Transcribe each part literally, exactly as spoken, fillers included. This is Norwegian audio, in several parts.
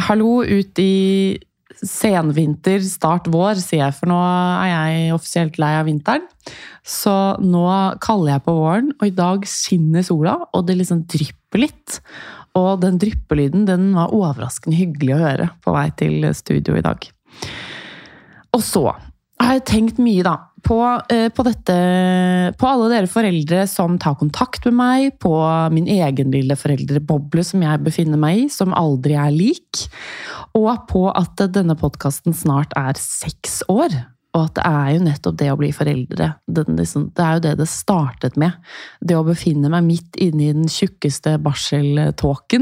hallo ut i senvinter, start vår, sier jeg, for nå er jeg offisielt lei av vinteren. Så nå kaller jeg på våren, og i dag skinner sola, og det liksom drypper litt. Og den dryppelyden, den var overraskende hyggelig å høre på vei til studio i dag. Og så har jeg tenkt mye da, på, på dette, på alle dere foreldre som tar kontakt med meg, på min egen lille foreldreboble som jeg befinner meg i, som aldri er lik, og på at denne podcasten snart er seks år, og at det er jo nettopp det å bli foreldre. Det, liksom, det er jo det det startet med. Det å befinne meg midt inne i den tjukkeste barseltåken,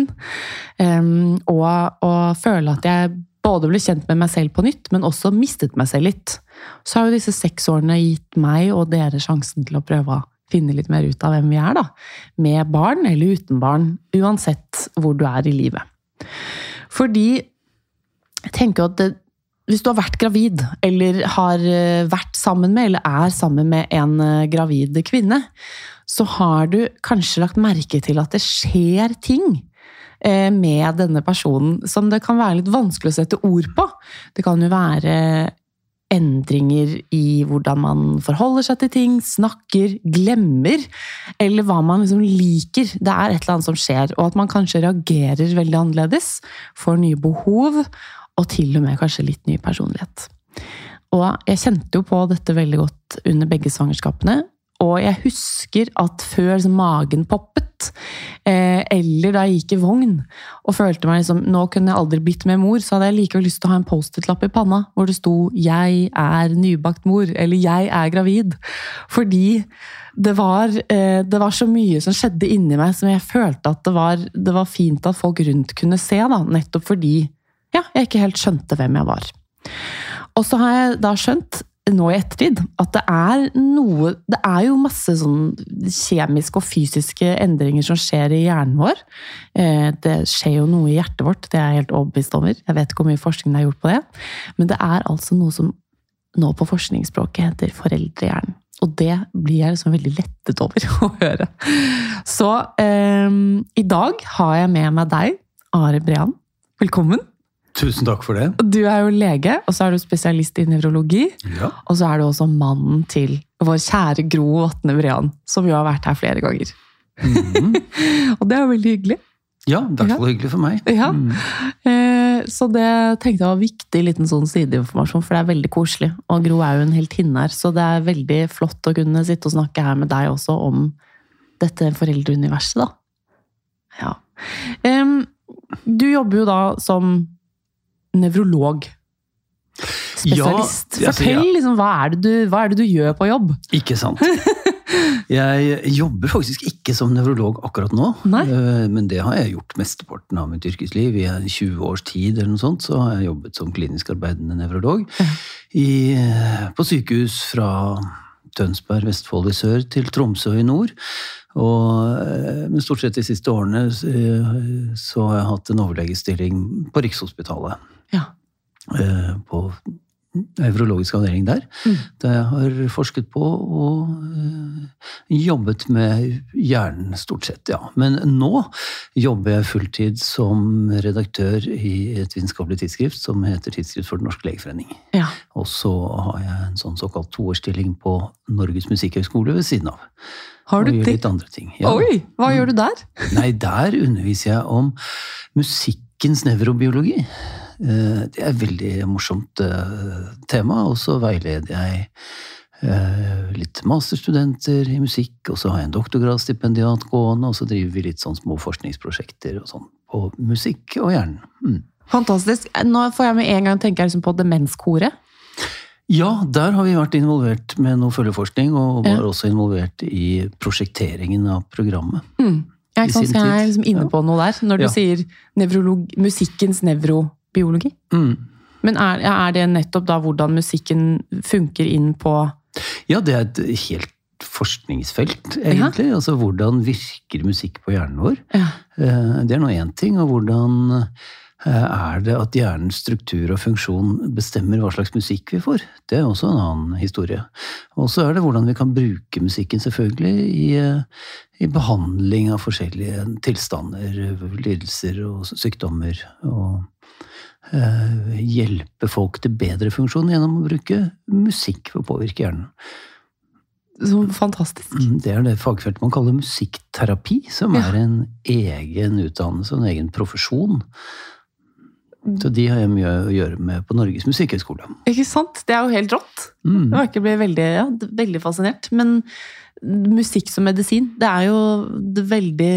um, og, og føle at jeg både ble kjent med meg selv på nytt, men også mistet meg selv litt. Så har jo disse seks årene gitt meg og dere sjansen til å prøve å finne litt mer ut av hvem vi er da. Med barn eller uten barn, uansett hvor du er i livet. Fordi jeg tenker at det, hvis du har vært gravid, eller har vært sammen med, eller er sammen med en gravid kvinne, så har du kanskje lagt merke til at det skjer ting med denne personen, som det kan være litt vanskelig å sette ord på. Det kan jo være endringer i hvordan man forholder seg til ting, snakker, glemmer, eller hva man liksom liker. Det er et eller annet som skjer, og at man kanskje reagerer veldig annerledes, får nye behov, og til og med kanskje litt ny personlighet. Og jeg kjente jo på dette veldig godt under begge svangerskapene, og jeg husker at før magen poppet, eh, eller da jeg gikk i vogn, og følte meg liksom, nå kunne jeg aldri blitt med mor, så hadde jeg likevel lyst til å ha en post-it-lapp i panna, hvor det sto, jeg er nybakt mor, eller jeg er gravid. Fordi det var, eh, det var så mye som skjedde inni meg, som jeg følte at det var, det var fint at folk rundt kunne se, da, nettopp fordi ja, jeg ikke helt skjønte hvem jeg var. Og så har jeg da skjønt, nå i ettertid, at det er noe, det er jo masse sånn kjemiske og fysiske endringer som skjer i hjernen vår. Det skjer jo noe i hjertet vårt, det er jeg helt overbevist over. Jeg vet ikke hvor mye forskning det har gjort på det, men det er altså noe som nå på forskningsspråket heter foreldrehjernen. Og det blir jeg liksom veldig lettet over å høre. Så um, i dag har jeg med meg deg, Are Brean. Velkommen. Tusen takk for det. Du er jo lege, og så er du spesialist i nevrologi. Ja. Og så er du også mannen til vår kjære Gro Vatne Brean, som jo har vært her flere ganger. Mm-hmm. Og det er jo veldig hyggelig. Ja, det er så hyggelig for meg. Ja. Mm. Eh, så det tenkte jeg var viktig, liten sånn sideinformasjon, for det er veldig koselig. Og Gro er jo en heltinne her, så det er veldig flott å kunne sitte og snakke her med deg også om dette foreldreuniverset, da. Ja. Eh, du jobber jo da som nevrolog. Spesialist. Ja, Fortell, ja. liksom, hva er, det du, hva er det du gjør på jobb? Ikke sant. Jeg jobber faktisk ikke som nevrolog akkurat nå. Nei. Men det har jeg gjort mesteparten av mitt yrkesliv. I tjue års tid eller noe sånt, så har jeg jobbet som klinisk arbeidende nevrolog. I, på sykehus fra Tønsberg, Vestfold i sør til Tromsø i nord. Og, men stort sett de siste årene så har jeg hatt en overlegestilling på Rikshospitalet. Ja. På nevrologisk avdeling der. Mm. Der jeg har forsket på og jobbet med hjernen stort sett, ja. Men nå jobber jeg fulltid som redaktør i et vitenskapelig tidsskrift som heter Tidsskrift for Den Norske Legeforening. Ja. Og så har jeg en sånn såkalt toårsstilling på Norges Musikkhøgskole ved siden av. Har du og gjør det? Litt andre ting. Ja. Oi, hva mm. gjør du der? Nei, der underviser jeg om musikkens nevrobiologi. Det er et veldig morsomt tema, og så veileder jeg litt masterstudenter i musikk, og så har jeg en doktorgradsstipendiat gående, og så driver vi litt sånn små forskningsprosjekter og sånn på musikk og hjernen. Mm. Fantastisk. Nå får jeg med en gang tenke liksom på demenskoret. Ja, der har vi vært involvert med noe følgeforskning, og var ja. også involvert i prosjekteringen av programmet. Mm. Jeg, sånn, jeg er liksom inne på noe der, når du ja. sier nevrolog, musikkens nevrobiologi. Mm. Men er, er det nettopp da hvordan musikken funker inn på... Ja, det er et helt forskningsfelt, egentlig. Ja. Altså, hvordan virker musikk på hjernen vår? Ja. Det er nå en ting, og hvordan... er det at hjernens struktur og funksjon bestemmer hva slags musikk vi får. Det er også en annen historie. Og så er det hvordan vi kan bruke musikken selvfølgelig i, i behandling av forskjellige tilstander, lidelser og sykdommer. Og uh, hjelpe folk til bedre funksjon gjennom å bruke musikk for å påvirke hjernen. Så fantastisk. Det er det fagfeltet man kaller musikkterapi, som Ja. er en egen utdannelse, en egen profesjon. Så de har jeg mye å gjøre med på Norges Musikkhøgskole. Ikke sant? Det er jo helt rått. Mm. Jeg ikke ble veldig, ja, veldig fascinert. Men musikk som medisin, det er jo veldig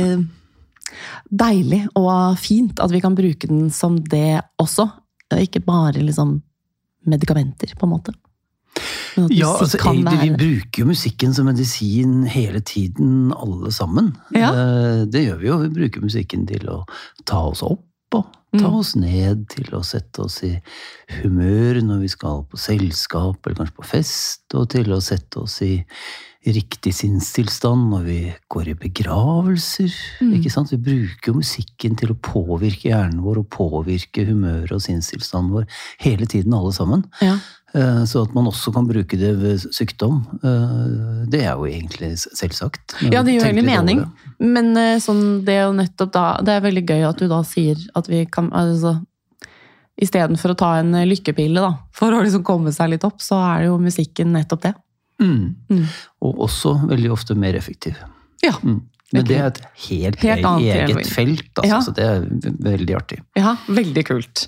deilig og fint at vi kan bruke den som det også. Ikke bare liksom medikamenter, på en måte. Men at Ja, musikk altså kan egentlig, vi være- bruker jo musikken som medisin hele tiden, alle sammen. Ja. Eh, Det gjør vi jo. Vi bruker musikken til å ta oss opp og ta Mm. oss ned, til å sette oss i humør når vi skal på selskap eller kanskje på fest, og til å sette oss i riktig sinnstilstand når vi går i begravelser. Mm. Ikke sant? Vi bruker jo musikken til å påvirke hjernen vår og påvirke humøret og sinnstilstanden vår hele tiden, alle sammen. Ja. Eh, Så at man også kan bruke det ved sykdom, eh, det er jo egentlig selvsagt. når Ja, det vi gir jo tenker veldig litt over mening. det. Men eh, sånn, det er jo nettopp da, det er veldig gøy at du da sier at vi kan, altså, i stedet for å ta en lykkepille da, for å liksom komme seg litt opp, så er det jo musikken nettopp det. Mm. Mm. Og også veldig ofte mer effektiv. Ja, Mm. Men det er et helt, Helt annet eget level. felt, altså, Ja. så det er veldig artig. ja, veldig kult.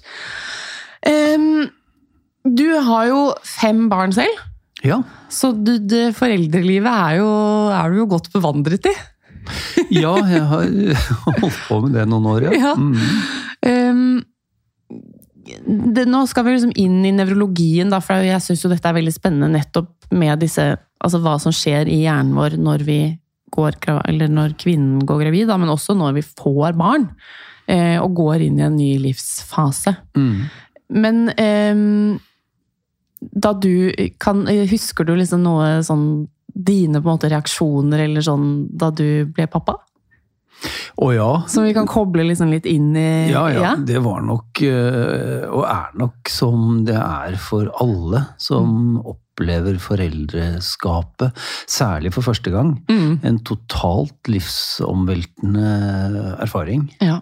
Em, du har jo fem barn selv, Ja, så du, det foreldrelivet er, jo, er du jo godt bevandret i. ja jeg har holdt på med det noen år, ja. Ja. Mm. Um, det, nå skal vi liksom inn i nevrologien, da, for jeg synes jo dette er veldig spennende nettopp med disse, altså hva som skjer i hjernen vår når vi går, gra- eller når kvinnen går gravid, da, men også når vi får barn, eh, og går inn i en ny livsfase. Mm. Men em, da du kan, husker du liksom noe sånn, dine på en måte reaksjoner, eller sånn, da du ble pappa? Å ja. Som vi kan koble liksom litt inn i... Ja, ja, det var nok, øh, og er nok som det er for alle som opplever foreldreskapet, særlig for første gang, Mm. en totalt livsomveltende erfaring. Ja.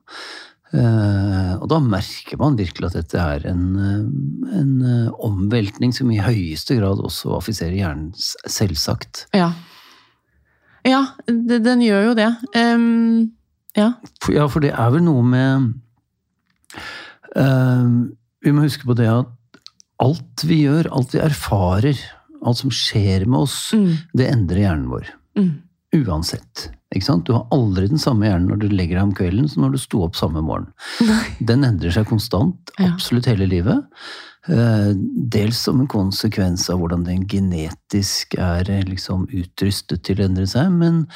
Eh, og da merker man virkelig at dette er en, eh, en eh, omveltning som i høyeste grad også affiserer hjernen, s- selvsagt. Ja. Ja, det, den gjør jo det. Em, ja. For, ja, for det er vel noe med eh, Vi må huske på det at alt vi gjør, alt vi erfarer, alt som skjer med oss, Mm. det endrer hjernen vår. Mm. Uansett. Ikke sant? Du har aldri den samme hjernen når du legger deg om kvelden som når du sto opp samme morgen. Den endrer seg konstant, Ja. absolutt hele livet. Eh, Dels som en konsekvens av hvordan den genetisk er eh, liksom utrustet til å endre seg, men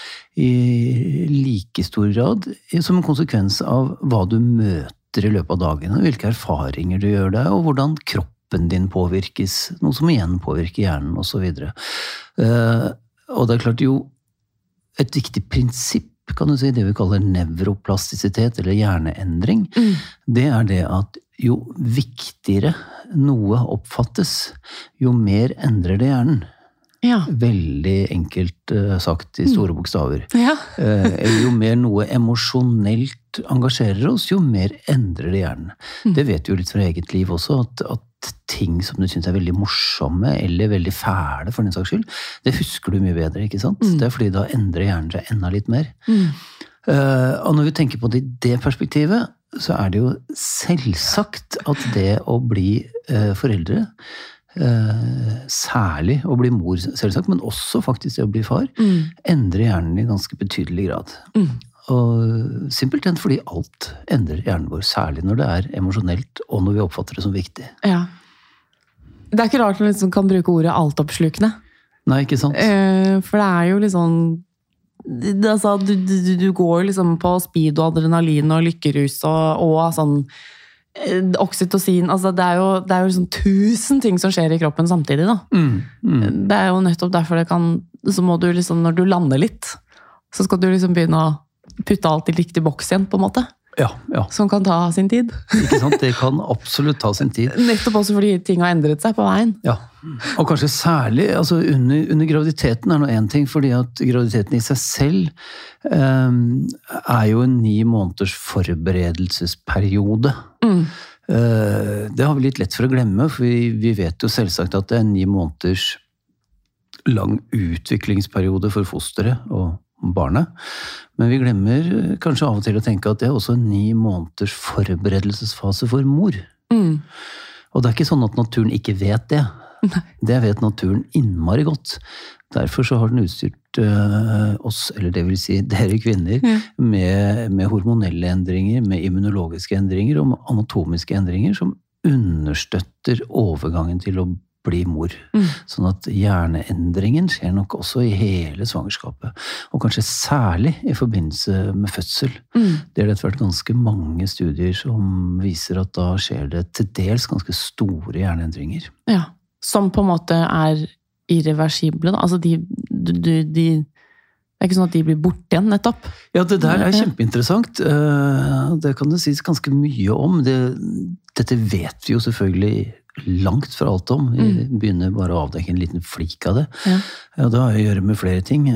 i like stor grad eh, som en konsekvens av hva du møter i løpet av dagen, og hvilke erfaringer du gjør deg, og hvordan kroppen din påvirkes, noe som igjen påvirker hjernen, og så videre. Eh, Og det er klart jo, et viktig prinsipp, kan du si, det vi kaller nevroplastisitet, eller hjerneendring, Mm. det er det at jo viktigere noe oppfattes, jo mer endrer det hjernen. Ja. Veldig enkelt eh, sagt i store bokstaver. Ja. Eh, jo mer noe emosjonelt engasjerer oss, jo mer endrer det hjernen. Det vet du jo litt fra eget liv også, at, at ting som du synes er veldig morsomme, eller veldig fæle for den saks skyld, det husker du mye bedre, ikke sant? Mm. Det er fordi da endrer hjernen seg enda litt mer. Mm. Eh, og når vi tenker på det i det perspektivet, så er det jo selvsagt at det å bli eh, foreldre, eh, særlig å bli mor selvsagt, men også faktisk det å bli far, Mm. endrer hjernen i ganske betydelig grad. Mm. Og simpelthen fordi alt endrer hjernen vår, særlig når det er emosjonelt, og når vi oppfatter det som viktig. Ja. Det er ikke rart man liksom kan bruke ordet altoppslukende. Nei, ikke sant? Eh, for det er jo liksom det, altså, du, du, du går jo liksom på speed og adrenalin og lykkerus og, og sånn eh, oksytocin, altså det er jo, det er jo liksom tusen ting som skjer i kroppen samtidig da. Mm, mm. Det er jo nettopp derfor det kan, så må du liksom, når du lander litt, så skal du liksom begynne å putte alt i riktig boks igjen, på en måte. Ja, ja. Som kan ta sin tid. Ikke sant? Det kan absolutt ta sin tid. Nettopp også fordi ting har endret seg på veien. Ja, og kanskje særlig altså under, under graviditeten er noe en ting, fordi at graviditeten i seg selv um, er jo en ni måneders forberedelsesperiode. Mm. Det har vi litt lett for å glemme, for vi, vi vet jo selvsagt at det er ni måneders lang utviklingsperiode for fosteret og barnet. Men vi glemmer kanskje av og til å tenke at det er også en ni måneders forberedelsesfase for mor. Mm. Og det er ikke sånn at naturen ikke vet det. Nei. Det vet naturen innmari godt. Derfor så har den utstyrt uh, oss, eller det vil si dere kvinner, ja. med, med hormonelle endringer, med immunologiske endringer og anatomiske endringer som understøtter overgangen til å bli mor. Mm. Sånn at hjerneendringen skjer nok også i hele svangerskapet. Og kanskje særlig i forbindelse med fødsel. Mm. Det har vært ganske mange studier som viser at da skjer det til dels ganske store hjerneendringer. Ja, som på en måte er irreversible da? Altså de, de, de, de det er ikke sånn at de blir borte igjen, nettopp? Ja, det der er kjempeinteressant. Det kan det sies ganske mye om. Det, dette vet vi jo selvfølgelig langt fra alt om. Vi mm. begynner bare å avdekke en liten flik av det. Ja. Ja, det har å gjøre med flere ting.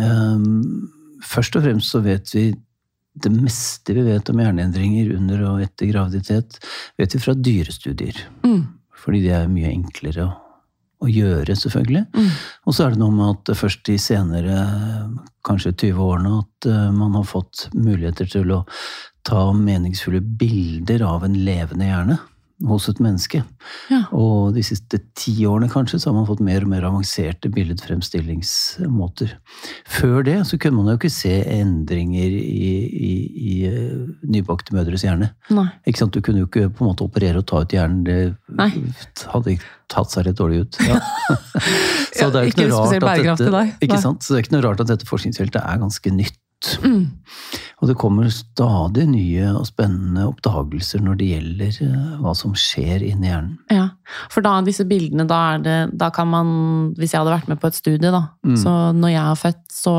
Først og fremst så vet vi det meste vi vet om hjerneendringer under og etter graviditet, vet vi fra dyrestudier. Mm. Fordi det er mye enklere å, å gjøre, selvfølgelig. Mm. Og så er det noe med at først de senere, kanskje tyve årene, at man har fått muligheter til å ta meningsfulle bilder av en levende hjerne hos et menneske. Ja. Og de siste ti årene kanskje, så har man fått mer og mer avanserte billedfremstillingsmåter. Før det så kunne man jo ikke se endringer i, i, i nybakte mødres hjerne. Nei. Ikke sant? Du kunne jo ikke på en måte operere og ta ut hjernen, det Nei. hadde ikke tatt seg litt dårlig ut. Ja. Så det er ikke, ikke noe rart at dette, ikke sant? Så det er ikke noe rart at dette forskningsfeltet er ganske nytt. Mm. Og det kommer stadig nye og spennende oppdagelser når det gjelder hva som skjer inni hjernen. Ja, for da disse bildene, da er det, da kan man, hvis jeg hadde vært med på et studie da, mm. så når jeg har født, så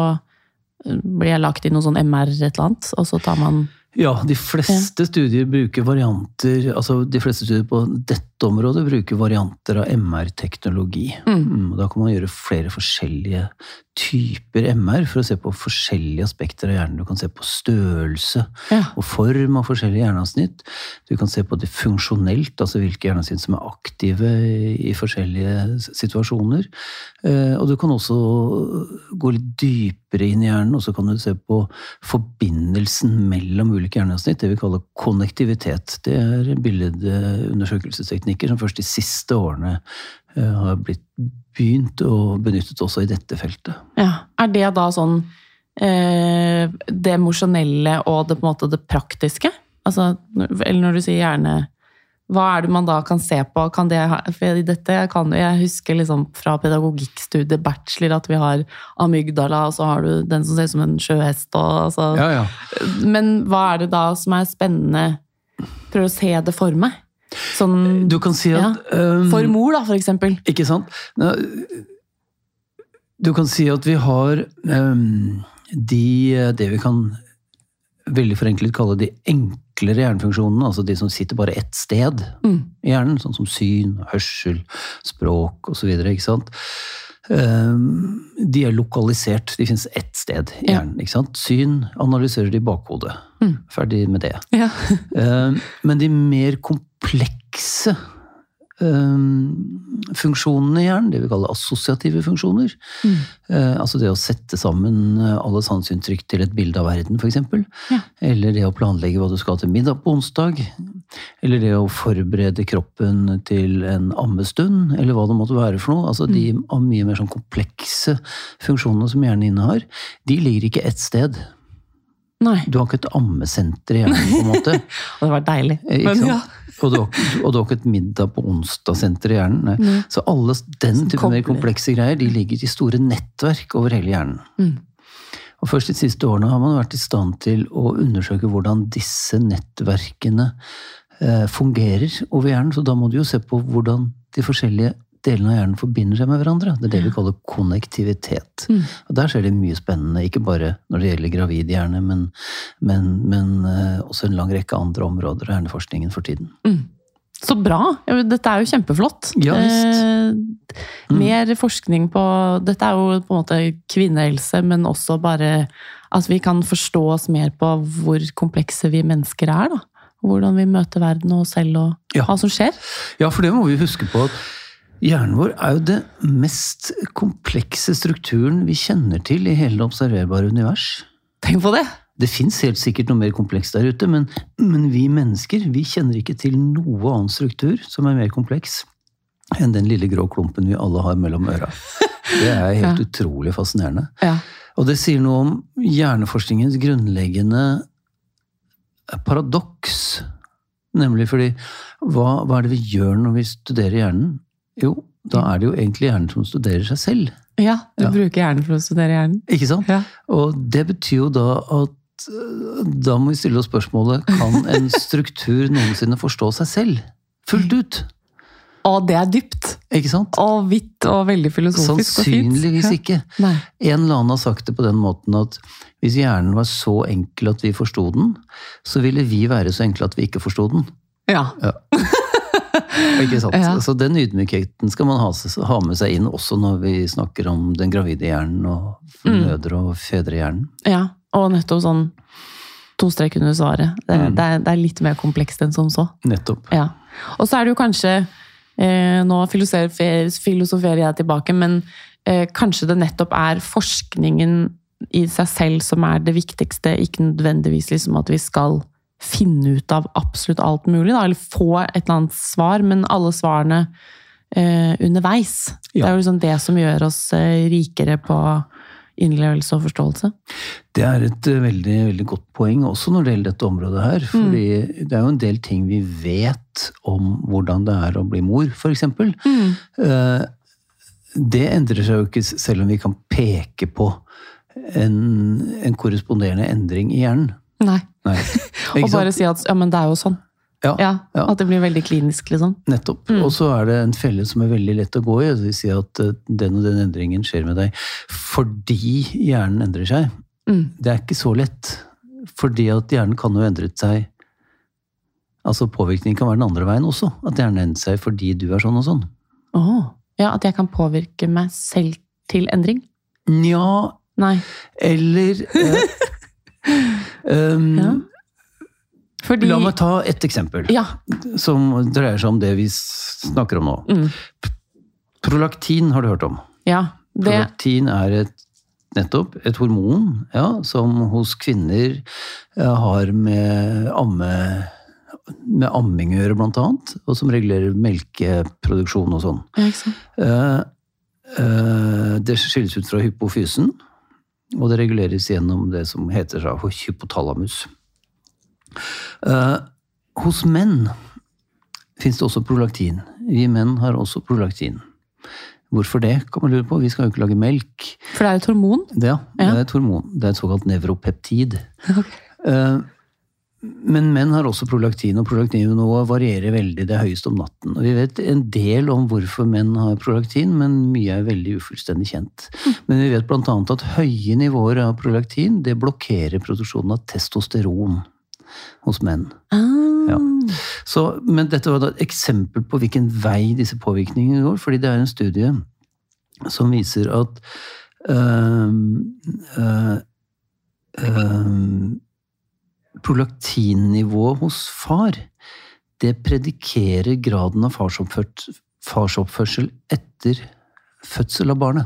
blir jeg lagt i noe sånn M R et eller annet, og så tar man... Ja, de fleste ja. studier bruker varianter, altså de fleste studier på dette området bruker varianter av M R-teknologi. Mm. Mm, og da kan man gjøre flere forskjellige typer M R for å se på forskjellige aspekter av hjernen. Du kan se på størrelse ja. og form av forskjellige hjerneavsnitt. Du kan se på det funksjonelt, altså hvilke hjerneavsnitt som er aktive i forskjellige situasjoner. Og du kan også gå litt dypere inn i hjernen, og så kan du se på forbindelsen mellom ulike hjerneavsnitt, det vi kaller konnektivitet. Det er billedundersøkelsesteknikker som først de siste årene har blitt begynt og benyttet også i dette feltet. Ja, er det da sånn eh, det emosjonelle og det, på en måte, det praktiske? Altså, eller når du sier hjerne, hva er det man da kan se på? Kan det, for dette kan jeg huske liksom fra pedagogikkstudiet bachelor at vi har amygdala, og så har du den som ser ut som en sjøhest. Og, altså. ja, ja. Men hva er det da som er spennende? Prøv å se det for meg. Sånn, du kan si at... Ja, um, for mor da, for eksempel. Ikke sant? Du kan si at vi har um, de, det vi kan veldig forenklet kalle de enklere hjernefunksjonene, altså de som sitter bare ett sted mm. i hjernen, sånn som syn, hørsel, språk og så videre, ikke sant? Um, de er lokalisert, de finnes ett sted i hjernen, ikke sant? Syn analyserer de i bakhodet. Mm. Ferdig med det. Ja. um, men de mer komplekse um, funksjonene i hjernen, det vi kaller assosiative funksjoner, mm. uh, altså det å sette sammen alle sanseinntrykk til et bilde av verden, for eksempel, ja. Eller det å planlegge hva du skal til middag på onsdag, eller det å forberede kroppen til en ammestund, eller hva det måtte være for noe, altså mm. de mye mer sånn komplekse funksjonene som hjernen innehar, de ligger ikke ett sted. Nei. Du har ikke et ammesenter i hjernen, på en måte. Og det var deilig. Men, ja. og, du har, og du har ikke et middag på onsdag-senter i hjernen. Nei. Mm. Så alle den type mer komplekse greier, de ligger i store nettverk over hele hjernen. Mm. Og først de siste årene har man vært i stand til å undersøke hvordan disse nettverkene eh, fungerer over hjernen. Så da må du jo se på hvordan de forskjellige delene av hjernen forbinder seg med hverandre. Det er det vi kaller konnektivitet. Mm. Og der skjer det mye spennende, ikke bare når det gjelder gravid hjerne, men, men, men uh, også en lang rekke andre områder av hjerneforskningen for tiden. Mm. Så bra! Dette er jo kjempeflott. Ja, visst. Mm. Mer forskning på... Dette er jo på en måte kvinnehelse, men også bare at vi kan forstå oss mer på hvor komplekse vi mennesker er, da. hvordan vi møter verden og oss selv og Ja. hva som skjer. Ja, for det må vi huske på at hjernen vår er jo det mest komplekse strukturen vi kjenner til i hele det observerbare univers. Tenk på det! Det finnes helt sikkert noe mer komplekst der ute, men, men vi mennesker, vi kjenner ikke til noe annen struktur som er mer kompleks enn den lille grå klumpen vi alle har mellom øra. Det er helt Ja. utrolig fascinerende. Ja. Og det sier noe om hjerneforskningens grunnleggende paradoks. Nemlig fordi, hva, hva er det vi gjør når vi studerer hjernen? Jo, da er det jo egentlig hjernen som studerer seg selv. Ja, du Ja. bruker hjernen for å studere hjernen. Ikke sant? Ja. Og det betyr jo da at øh, da må vi stille oss spørsmålet, kan en struktur noensinne forstå seg selv? Fullt ut? Og det er dypt. Ikke sant? Og vidt og veldig filosofisk og fint. Sannsynligvis Ja. ikke. Nei. En eller annen har sagt det på den måten at hvis hjernen var så enkel at vi forstod den, så ville vi være så enkle at vi ikke forstod den. Ja. Ikke sant? Ja. Så den ydmykheten skal man ha, ha med seg inn også når vi snakker om den gravide hjernen og Mm. mødre- og fedrehjernen. Ja, og nettopp sånn to strek under svaret. Det, Mm. det, er, det er litt mer komplekst enn som så. Nettopp. Ja. Og så er det jo kanskje, eh, nå filosoferer, filosoferer jeg tilbake, men eh, kanskje det nettopp er forskningen i seg selv som er det viktigste, ikke nødvendigvis liksom at vi skal finne ut av absolutt alt mulig, da, eller få et eller annet svar, men alle svarene eh, underveis. Ja. Det er jo liksom det som gjør oss eh, rikere på innlevelse og forståelse. Det er et eh, veldig, veldig godt poeng også når det gjelder dette området her. Fordi det er jo en del ting vi vet om hvordan det er å bli mor, for eksempel. Mm. Eh, Det endrer seg jo ikke selv om vi kan peke på en, en korresponderende endring i hjernen. Nei. Nei. Og Ikke bare sant? si at ja, men det er jo sånn. Ja, Ja, ja. At det blir veldig klinisk, liksom. Nettopp. Og så er det en felle som er veldig lett å gå i. Det vil si at eh, den og den endringen skjer med deg fordi hjernen endrer seg. Mm. Det er ikke så lett. Fordi at hjernen kan jo endre seg. Altså påvirkning kan være den andre veien også. At hjernen endrer seg fordi du er sånn og sånn. Åh. Ja, at jeg kan påvirke meg selv til endring? Nja, Nei. eller eh, um, Ja. Fordi La meg ta et eksempel Ja. som dreier seg om det vi snakker om nå. Mm. Prolaktin har du hørt om. Ja. Det Prolaktin er et, nettopp et hormon ja, som hos kvinner eh, har med, amme, med amming å gjøre, blant annet. Og som regulerer melkeproduksjon og sånn. Ja, ikke sant? Eh, eh, det skilles ut fra hypofysen, og det reguleres gjennom det som heter så, hypotalamus. Eh, hos menn finnes det også prolaktin. Vi menn har også prolaktin. Hvorfor det, kan man lure på? Vi skal jo ikke lage melk. For det er et hormon? Det, ja, det Ja. er et hormon. Det er et såkalt nevropeptid. Ok. Eh, Men menn har også prolaktin, og prolaktinnivået varierer veldig. Det er høyest om natten. Og vi vet en del om hvorfor menn har prolaktin, men mye er veldig ufullstendig kjent. Men vi vet blant annet at høye nivåer av prolaktin, det blokkerer produksjonen av testosteron hos menn. Ah. Ja. Så, men dette var da et eksempel på hvilken vei disse påvirkningene går, fordi det er en studie som viser at øhm, øh, øhm, prolaktinnivået hos far, det predikerer graden av farsoppførsel, farsoppførsel etter fødsel av barnet.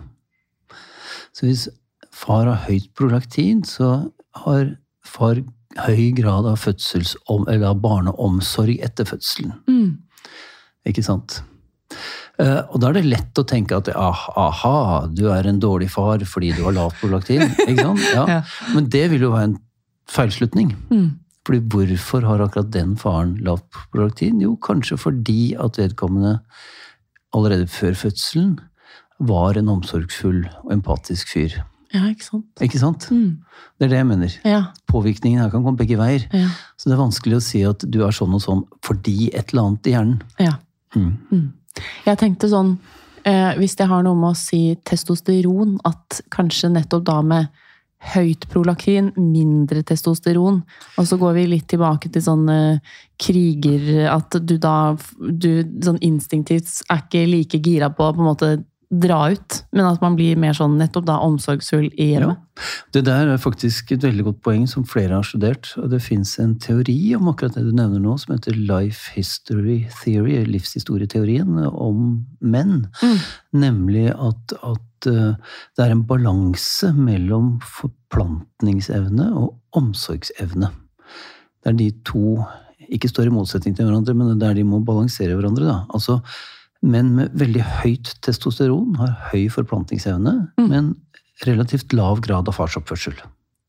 Så hvis far har høyt prolaktin, så har far høy grad av, fødsels, eller av barneomsorg etter fødselen. Mm. Ikke sant? Uh, og da er det lett å tenke at ah, aha, du er en dårlig far fordi du har lavt prolaktin. Ikke sant? Ja. Ja. Men det vil jo være en feilslutning. Mm. Fordi hvorfor har akkurat den faren lavt prolaktin? Jo, kanskje fordi at vedkommende allerede før fødselen var en omsorgsfull og empatisk fyr. Ja, ikke sant? Ikke sant? Mm. Det er det jeg mener. Ja. Påvirkningen her kan komme begge veier. Ja. Så det er vanskelig å si at du er sånn og sånn fordi et eller annet i hjernen. Ja. Mm. Mm. Jeg tenkte sånn, eh, hvis det har noe med å si testosteron, at kanskje nettopp da med høyt prolaktin, mindre testosteron, og så går vi litt tilbake til sånn eh, kriger, at du da, du sånn instinktivt er ikke like gira på på en måte dra ut, men at man blir mer sånn nettopp da omsorgsfull i hjemmet. Ja. Det der er faktisk et veldig godt poeng som flere har studert, og det finnes en teori om akkurat det du nevner nå, som heter Life History Theory, livshistorieteorien om menn, mm. nemlig at, at uh, det er en balanse mellom forplantningsevne og omsorgsevne. Det er de to, ikke står i motsetning til hverandre, men det er der de må balansere hverandre da. Altså, menn med veldig høyt testosteron har høy forplantningsevne, mm. men relativt lav grad av farsoppførsel.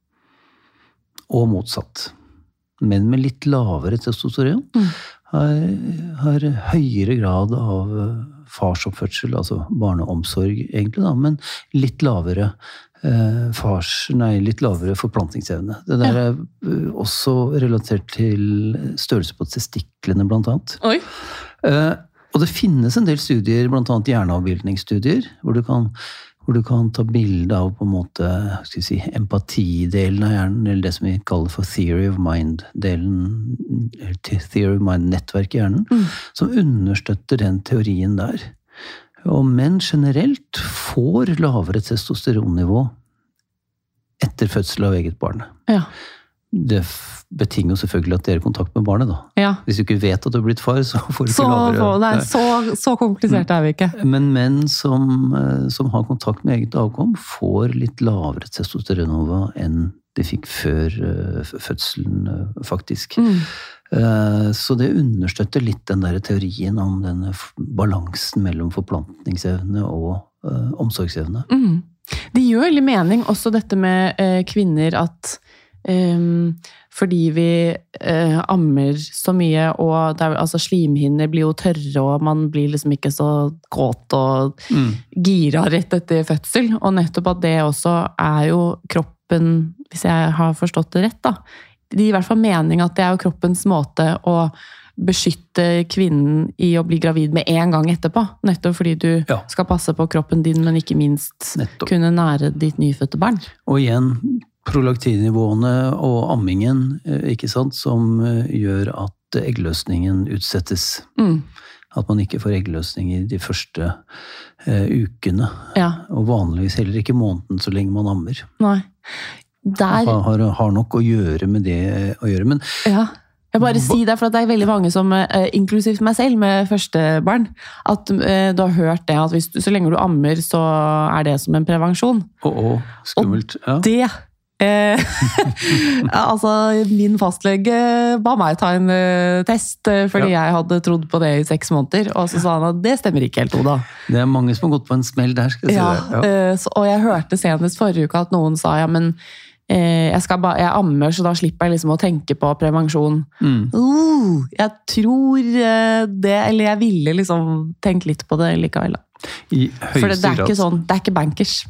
Og motsatt. Menn med litt lavere testosteron mm. har, har høyere grad av farsoppførsel, altså barneomsorg egentlig da, men litt lavere eh, fars, nei, litt lavere forplantningsevne. Det der er også relatert til størrelse på testiklene blant annet. Oi! Eh, og det finnes en del studier, blant annet hjerneavbildningsstudier, hvor du kan, hvor du kan ta bilde av på en måte, skal vi si, empatidelen av hjernen, eller det som vi kaller for theory of mind-delen, eller theory of mind-nettverk i hjernen, mm. som understøtter den teorien der. Og menn generelt får lavere testosteronnivå etter fødsel av eget barn. Ja. Det betinger jo selvfølgelig at dere har kontakt med barnet da. Ja. Hvis du ikke vet at du har blitt far, så får du så, ikke lavere. Nei, så, så komplisert er vi ikke. Men menn som, som har kontakt med eget avkom, får litt lavere testosteronnivå enn de fikk før uh, fødselen, uh, faktisk. Mm. Uh, så det understøtter litt den der teorien om denne balansen mellom forplantningsevne og uh, omsorgsevne. Mm. Det gjør veldig mening også dette med uh, kvinner at Um, fordi vi uh, ammer så mye, og det er, altså, slimhinner blir jo tørre, og man blir liksom ikke så kåt og mm. gira rett etter fødsel. Og nettopp at det også er jo kroppen, hvis jeg har forstått det rett, da. Det gir i hvert fall mening at det er jo kroppens måte å beskytte kvinnen i å bli gravid med en gang etterpå. Nettopp fordi du ja. skal passe på kroppen din, men ikke minst nettopp. Kunne nære ditt nyfødte barn. Og igjen, prolaktinnivåene og ammingen, ikke sant, som gjør at eggløsningen utsettes. Mm. At man ikke får eggløsning i de første eh, ukene. Ja. Og vanligvis heller ikke måneden så lenge man ammer. Nei. Der... Har, har nok å gjøre med det å gjøre, men... Ja. Jeg bare si det, for det er veldig mange som, eh, inklusivt meg selv med første barn, at eh, du har hørt det, at hvis du, så lenge du ammer, så er det som en prevensjon. Å, å, skummelt. Og det... Eh, altså, min fastlege ba meg ta en uh, test, fordi ja. jeg hadde trodd på det i seks måneder, og så sa han at det stemmer ikke helt, Oda. Det er mange som har gått på en smell der, skal jeg ja, si det. Ja. Uh, så, og jeg hørte senest forrige uke at noen sa, ja, men uh, jeg, skal ba, jeg ammer, så da slipper jeg liksom å tenke på prevensjon. Mm. Uh, jeg tror uh, det, eller jeg ville liksom tenke litt på det likevel. I For det, det er ikke sånn, det er ikke bankers.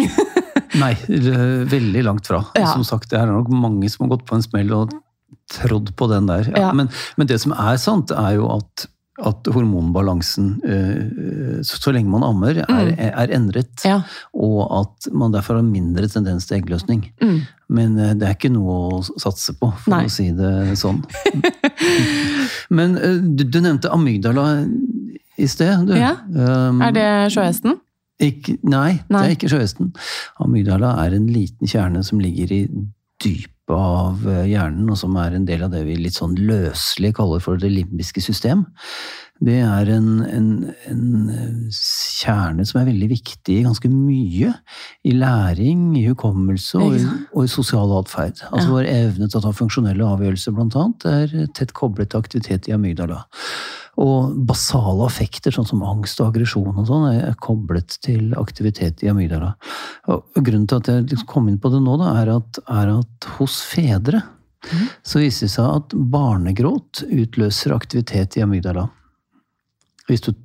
Nei, veldig langt fra. Ja. Som sagt, det er nok mange som har gått på en smell og trådd på den der. Ja. Ja. Men, men det som er sant, er jo at, at hormonbalansen, så, så lenge man ammer, er, er endret. Ja. Og at man derfor har mindre tendens til eggløsning. Mm. Men det er ikke noe å satse på, for Nei. Å si det sånn. Men du, du nevnte amygdala i sted. Du. Ja. Um, er det sjøhesten? Ikke, nei, nei, det er ikke sjøhesten. Amygdala er en liten kjerne som ligger i dypet av hjernen, og som er en del av det vi litt sånn løselig kaller for det limbiske system. Det er en, en, en kjerne som er veldig viktig i ganske mye. I læring, i hukommelse og i, og i sosial atferd. Altså ja. Vår evne til å ta funksjonelle avgjørelser blant annet er tett koblet til aktivitet i amygdala. Og basale affekter, sånn som angst og aggresjon og sånn, er koblet til aktivitet i amygdala. Og grunnen til at jeg kom inn på det nå, da, er, at, er at hos fedre mm. så viser det seg at barnegråt utløser aktivitet i amygdala. Hvis du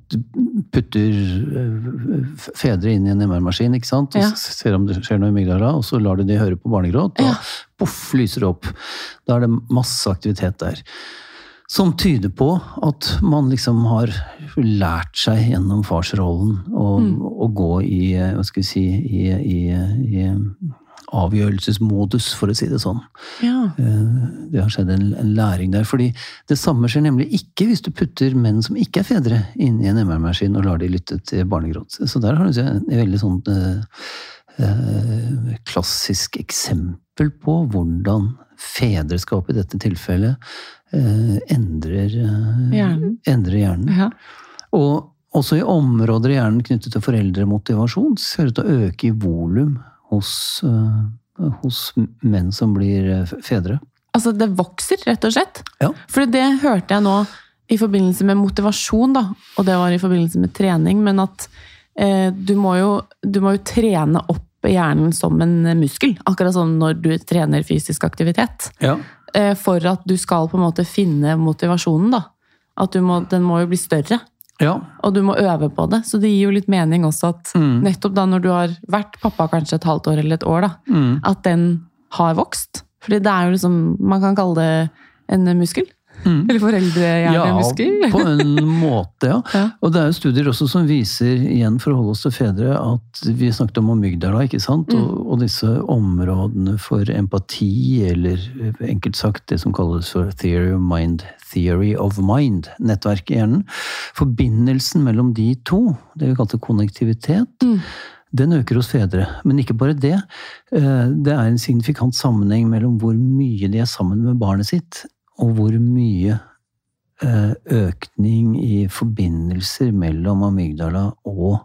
putter fedre inn i en M R-maskin, ikke sant? Og ja. Ser om det skjer noe i amygdala, og så lar du de høre på barnegråt, og ja. Poff, lyser det opp. Da er det masse aktivitet der. Som tyder på at man liksom har lært seg gjennom farsrollen å, mm. å gå i, hva skal vi si, i, i, i avgjørelsesmodus, for å si det sånn. Ja. Det har skjedd en, en læring der, fordi det samme skjer nemlig ikke hvis du putter menn som ikke er fedre inn i en M R-maskin og lar de lytte til barnegråt. Så der har du en veldig sånn eh, klassisk eksempel på hvordan fedreskap i dette tilfellet eh, endrer, eh, Hjernen. endrer hjernen. Ja. Og også i områder i hjernen knyttet til foreldremotivasjon ser det ut til å øke i volum hos, uh, hos menn som blir uh, fedre. Altså det vokser, rett og slett. Ja. For det hørte jeg nå i forbindelse med motivasjon, da, og det var i forbindelse med trening, men at eh, du, må jo, du må jo trene opp hjernen som en muskel, akkurat som når du trener fysisk aktivitet. Ja. Eh, for at du skal på en måte finne motivasjonen, da. At du må, den må jo bli større. Ja. Og du må øve på det, så det gir jo litt mening også at Mm. nettopp da når du har vært pappa kanskje et halvt år eller et år da, Mm. at den har vokst. Fordi det er jo liksom, man kan kalle det en muskel. Mm. Eller foreldrehjernemuskel. Ja, på en måte, ja. Ja. Og det er jo studier også som viser, igjen for å holde oss til fedre, at vi snakket om amygdala, ikke sant? Mm. Og, og disse områdene for empati, eller enkelt sagt det som kalles for theory of mind, theory of mind, nettverk i hjernen. Forbindelsen mellom de to, det vi kalte konnektivitet, Mm. den øker hos fedre. Men ikke bare det. Eh, Det er en signifikant sammenheng mellom hvor mye de er sammen med barnet sitt, og hvor mye eh, økning i forbindelser mellom amygdala og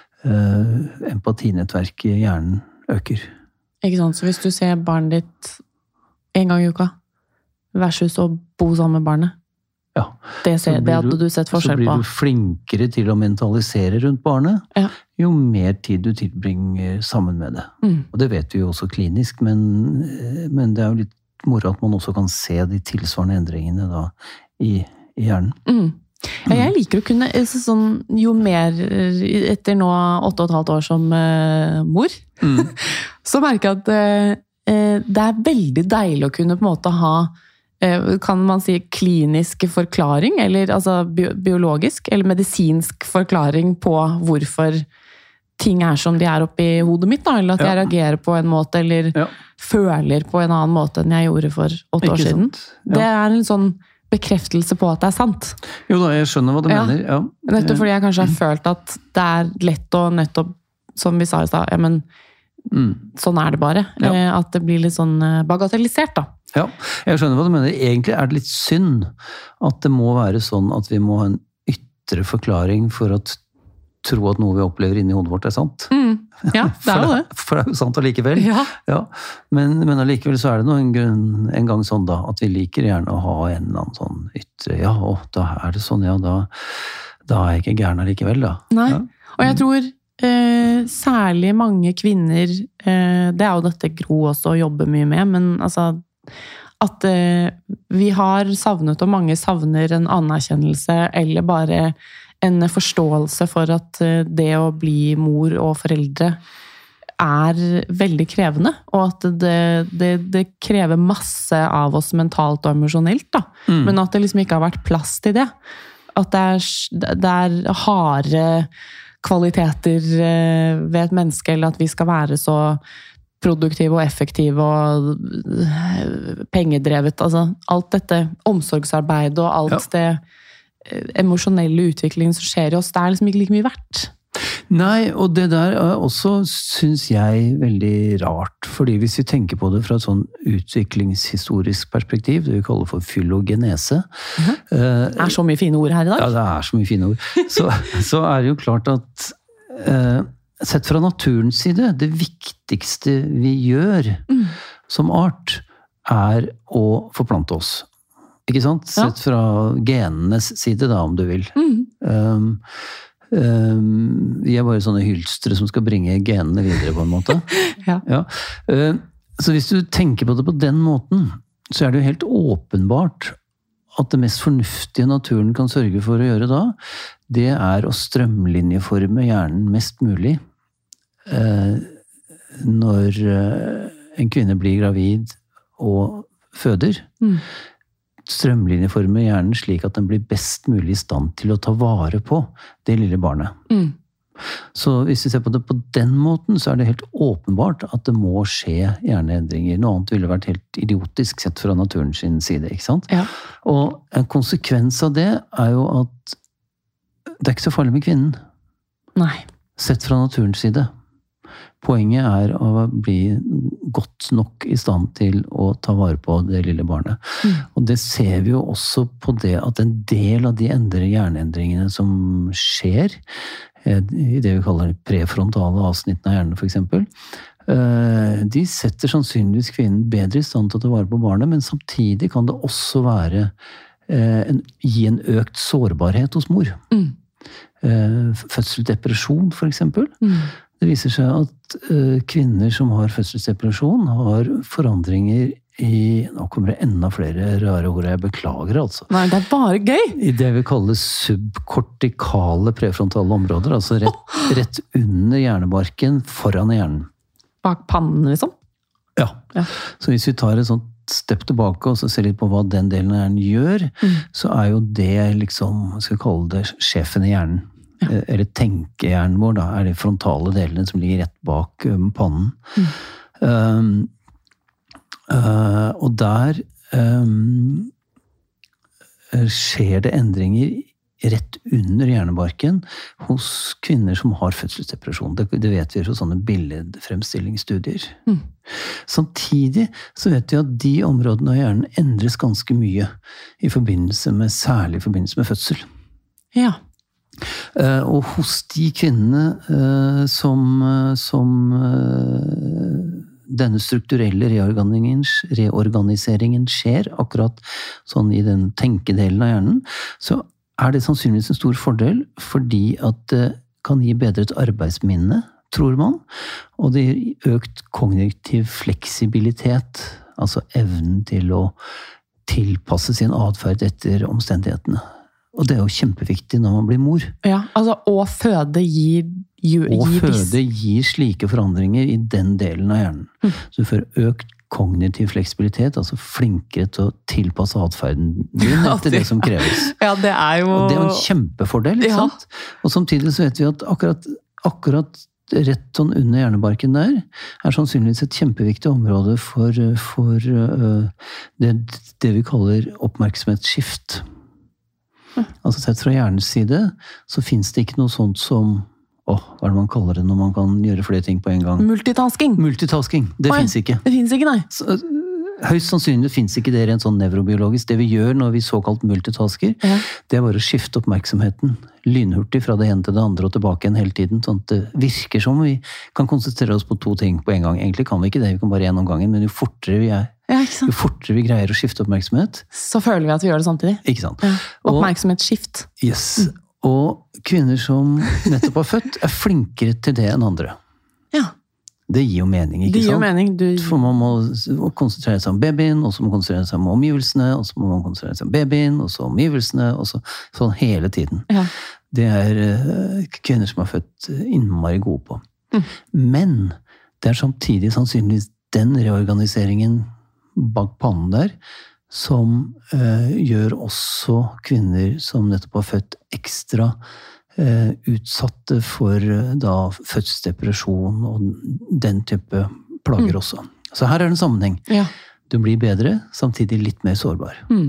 eh, empatinettverket i hjernen øker. Ikke sant? Så hvis du ser barnet ditt en gang i uka, versus å bo sammen med barnet, Ja. det, ser, Så blir det hadde du- du sett Så forskjell blir på. du flinkere til å mentalisere rundt barnet, Ja. jo mer tid du tilbringer sammen med det. Mm. Og det vet vi jo også klinisk, men, eh, men det er jo litt moro at man også kan se de tilsvarende endringene da i, i hjernen. Mm. Ja, jeg liker å kunne, så sånn, jo mer, etter nå åtte og et halvt år som eh, mor, Mm. så merker jeg at eh, det er veldig deilig å kunne på en måte ha, eh, kan man si klinisk forklaring, eller altså bi- biologisk, eller medisinsk forklaring på hvorfor ting er som de er oppi hodet mitt, da, eller at jeg Ja. reagerer på en måte, eller Ja. føler på en annen måte enn jeg gjorde for åtte år Ikke siden. sant? Ja. Det er en sånn bekreftelse på at det er sant. Jo da, jeg skjønner hva du Ja. mener. Ja. Nettopp fordi jeg kanskje har følt at det er lett å nettopp, som vi sa i stad, ja, men Mm. sånn er det bare. Ja. Eh, At det blir litt sånn eh, bagatellisert, da. Ja, jeg skjønner hva du mener. Egentlig er det litt synd at det må være sånn at vi må ha en ytre forklaring for å t- tro at noe vi opplever inni hodet vårt er sant. Mm. Ja, det er jo det. For det er jo sant allikevel. Ja. Ja. Men, men allikevel så er det nå en, grunn, en gang sånn da, at vi liker gjerne å ha en eller annen sånn ytre, ja, å, da er det sånn, ja, da, da er jeg ikke gæren allikevel, da. Nei. Ja. Og jeg tror eh, særlig mange kvinner, eh, det er jo dette Gro også jobber mye med, men altså at eh, vi har savnet, og mange savner en anerkjennelse, eller bare en forståelse for at eh, det å bli mor og foreldre er veldig krevende, og at det, det, det krever masse av oss mentalt og emosjonelt, da. Mm. Men at det liksom ikke har vært plass til det. At det er, det er harde kvaliteter eh, ved et menneske, eller at vi skal være så produktive og effektive og eh, pengedrevet. Altså alt dette omsorgsarbeidet og alt Ja. det eh, emosjonelle utviklingen som skjer i oss, det er liksom ikke like mye verdt. Nei, og det der er også, syns jeg, veldig rart. Fordi hvis vi tenker på det fra et sånn utviklingshistorisk perspektiv, det vi kaller for fylogenese Mhm. eh, Det er så mye fine ord her i dag. Ja, det er så mye fine ord. Så, så er det jo klart at eh, sett fra naturens side, det viktigste vi gjør Mm. som art, er å forplante oss. Ikke sant? Ja. Sett fra genenes side, da, om du vil. Mm. Um, um, vi er bare sånne hylstre som skal bringe genene videre, på en måte. Ja. Ja. Uh, så hvis du tenker på det på den måten, så er det jo helt åpenbart at det mest fornuftige naturen kan sørge for å gjøre da, det er å strømlinjeforme hjernen mest mulig. Uh, når uh, en kvinne blir gravid og føder, Mm. strømlinjeforme hjernen slik at den blir best mulig i stand til å ta vare på det lille barnet. Mm. Så hvis vi ser på det på den måten, så er det helt åpenbart at det må skje hjerneendringer. Noe annet ville vært helt idiotisk sett fra naturens sin side, ikke sant? Ja. Og en konsekvens av det er jo at det er ikke så farlig med kvinnen. Nei. Sett fra naturens side. Poenget er å bli godt nok i stand til å ta vare på det lille barnet. Mm. Og det ser vi jo også på det at en del av de endre hjerneendringene som skjer, i det vi kaller prefrontale avsnittene av hjernen for eksempel, de setter sannsynligvis kvinnen bedre i stand til å ta vare på barnet, men samtidig kan det også være en, gi en økt sårbarhet hos mor. Mm. Fødselsdepresjon for eksempel. Mm. Det viser seg at uh, kvinner som har fødselsdepresjon har forandringer i, nå kommer det enda flere rare ord, jeg beklager altså. Nei, det er bare gøy! I det vi kaller subkortikale prefrontale områder, altså rett, oh. rett under hjernebarken, foran hjernen. Bak pannen liksom? Ja. ja. Så hvis vi tar et sånt stepp tilbake og så ser litt på hva den delen av hjernen gjør, mm. så er jo det liksom, skal vi kalle det sjefen i hjernen. Ja. Eller tenkehjernen vår, da er det frontale delene som ligger rett bak um, pannen. Mm. Um, uh, og der um, skjer det endringer rett under hjernebarken hos kvinner som har fødselsdepresjon. Det, det vet vi fra sånne billedfremstillingsstudier. Mm. Samtidig så vet vi at de områdene av hjernen endres ganske mye i forbindelse med, særlig i forbindelse med fødsel. Ja. Uh, og hos de kvinnene uh, som, uh, som uh, denne strukturelle reorganiseringen skjer, akkurat sånn i den tenkedelen av hjernen, så er det sannsynligvis en stor fordel, fordi at det kan gi bedret arbeidsminne, tror man, og det gir økt kognitiv fleksibilitet, altså evnen til å tilpasse sin adferd etter omstendighetene. Og det er jo kjempeviktig når man blir mor. Ja, altså å føde gir... gir å føde gir slike forandringer i den delen av hjernen. Mm. Så du får økt kognitiv fleksibilitet, altså flinkere til å tilpasse adferden din etter det som kreves. Ja, det er jo... Og det er jo en kjempefordel, ikke ja. sant? Og samtidig så vet vi at akkurat, akkurat rett sånn under hjernebarken der, er sannsynligvis et kjempeviktig område for, for uh, det, det vi kaller oppmerksomhetsskift. Altså sett fra hjernens side, så finnes det ikke noe sånt som, åh, hva er det man kaller det når man kan gjøre flere ting på en gang? Multitasking. Multitasking, det Oi, finnes ikke. Det finnes ikke, nei. Så, høyst sannsynlig finnes ikke det rent sånn nevrobiologisk. Det vi gjør når vi såkalt multitasker, ja. det er bare å skifte oppmerksomheten lynhurtig fra det ene til det andre og tilbake igjen hele tiden, sånn at det virker som vi kan konsentrere oss på to ting på en gang. Egentlig kan vi ikke det, vi kan bare en om gangen, men jo fortere vi er, ja, jo fortere vi greier å skifte oppmerksomhet. Så føler vi at vi gjør det samtidig. Ikke sant. Ja. Oppmerksomhetsskift. Og, yes. Og kvinner som nettopp har født, er flinkere til det enn andre. Ja. Det gir jo mening, ikke det gir sant? Mening. Du... For man må konsentrere seg om babyen, og så må man konsentrere seg om omgivelsene, og så må man konsentrere seg om babyen, og så omgivelsene, og så sånn hele tiden. Ja. Det er uh, kvinner som har født innmari gode på. Mm. Men det er samtidig sannsynligvis den reorganiseringen bak pannen der, som uh, gjør også kvinner som nettopp har født ekstra uh, utsatte for uh, da fødselsdepresjon og den type plager mm. også. Så her er det en sammenheng. Ja. Du blir bedre, samtidig litt mer sårbar. Mm.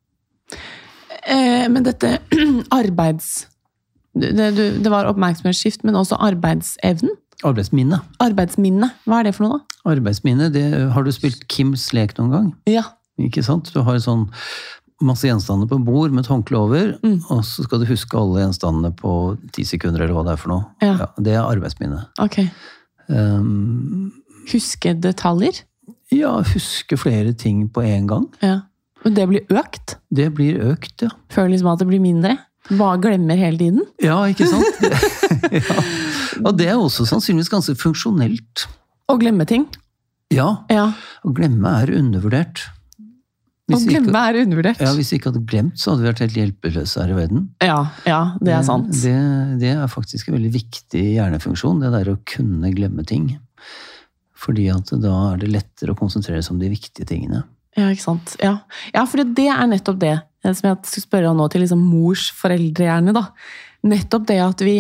Eh, men dette arbeids... Det, det, det var oppmerksomhetsskift, men også arbeidsevnen? Arbeidsminne. Arbeidsminne. Hva er det for noe da? Arbeidsminne, det har du spilt Kims lek noen gang? Ja. Ikke sant? Du har sånn masse gjenstander på bord med et håndkle over, mm. og så skal du huske alle gjenstandene på ti sekunder, eller hva det er for noe. Ja. Ja, det er arbeidsminne. Ok. Um, huske detaljer? Ja, huske flere ting på en gang. Ja. Og det blir økt? Det blir økt, ja. Føler liksom at det blir mindre? Bare glemmer hele tiden? Ja, ikke sant? Ja. Og det er også sannsynligvis ganske funksjonelt. Å glemme ting? Ja. Ja. Å glemme er undervurdert. Å glemme ikke, er undervurdert? Ja, hvis vi ikke hadde glemt, så hadde vi vært helt hjelpeløse her i verden. Ja, ja, det er sant. Det, det er faktisk en veldig viktig hjernefunksjon, det der å kunne glemme ting. Fordi at da er det lettere å konsentrere seg om de viktige tingene. Ja, ikke sant? Ja, ja for det er nettopp det som jeg skal spørre om nå til liksom mors foreldrehjerne da. Nettopp det at vi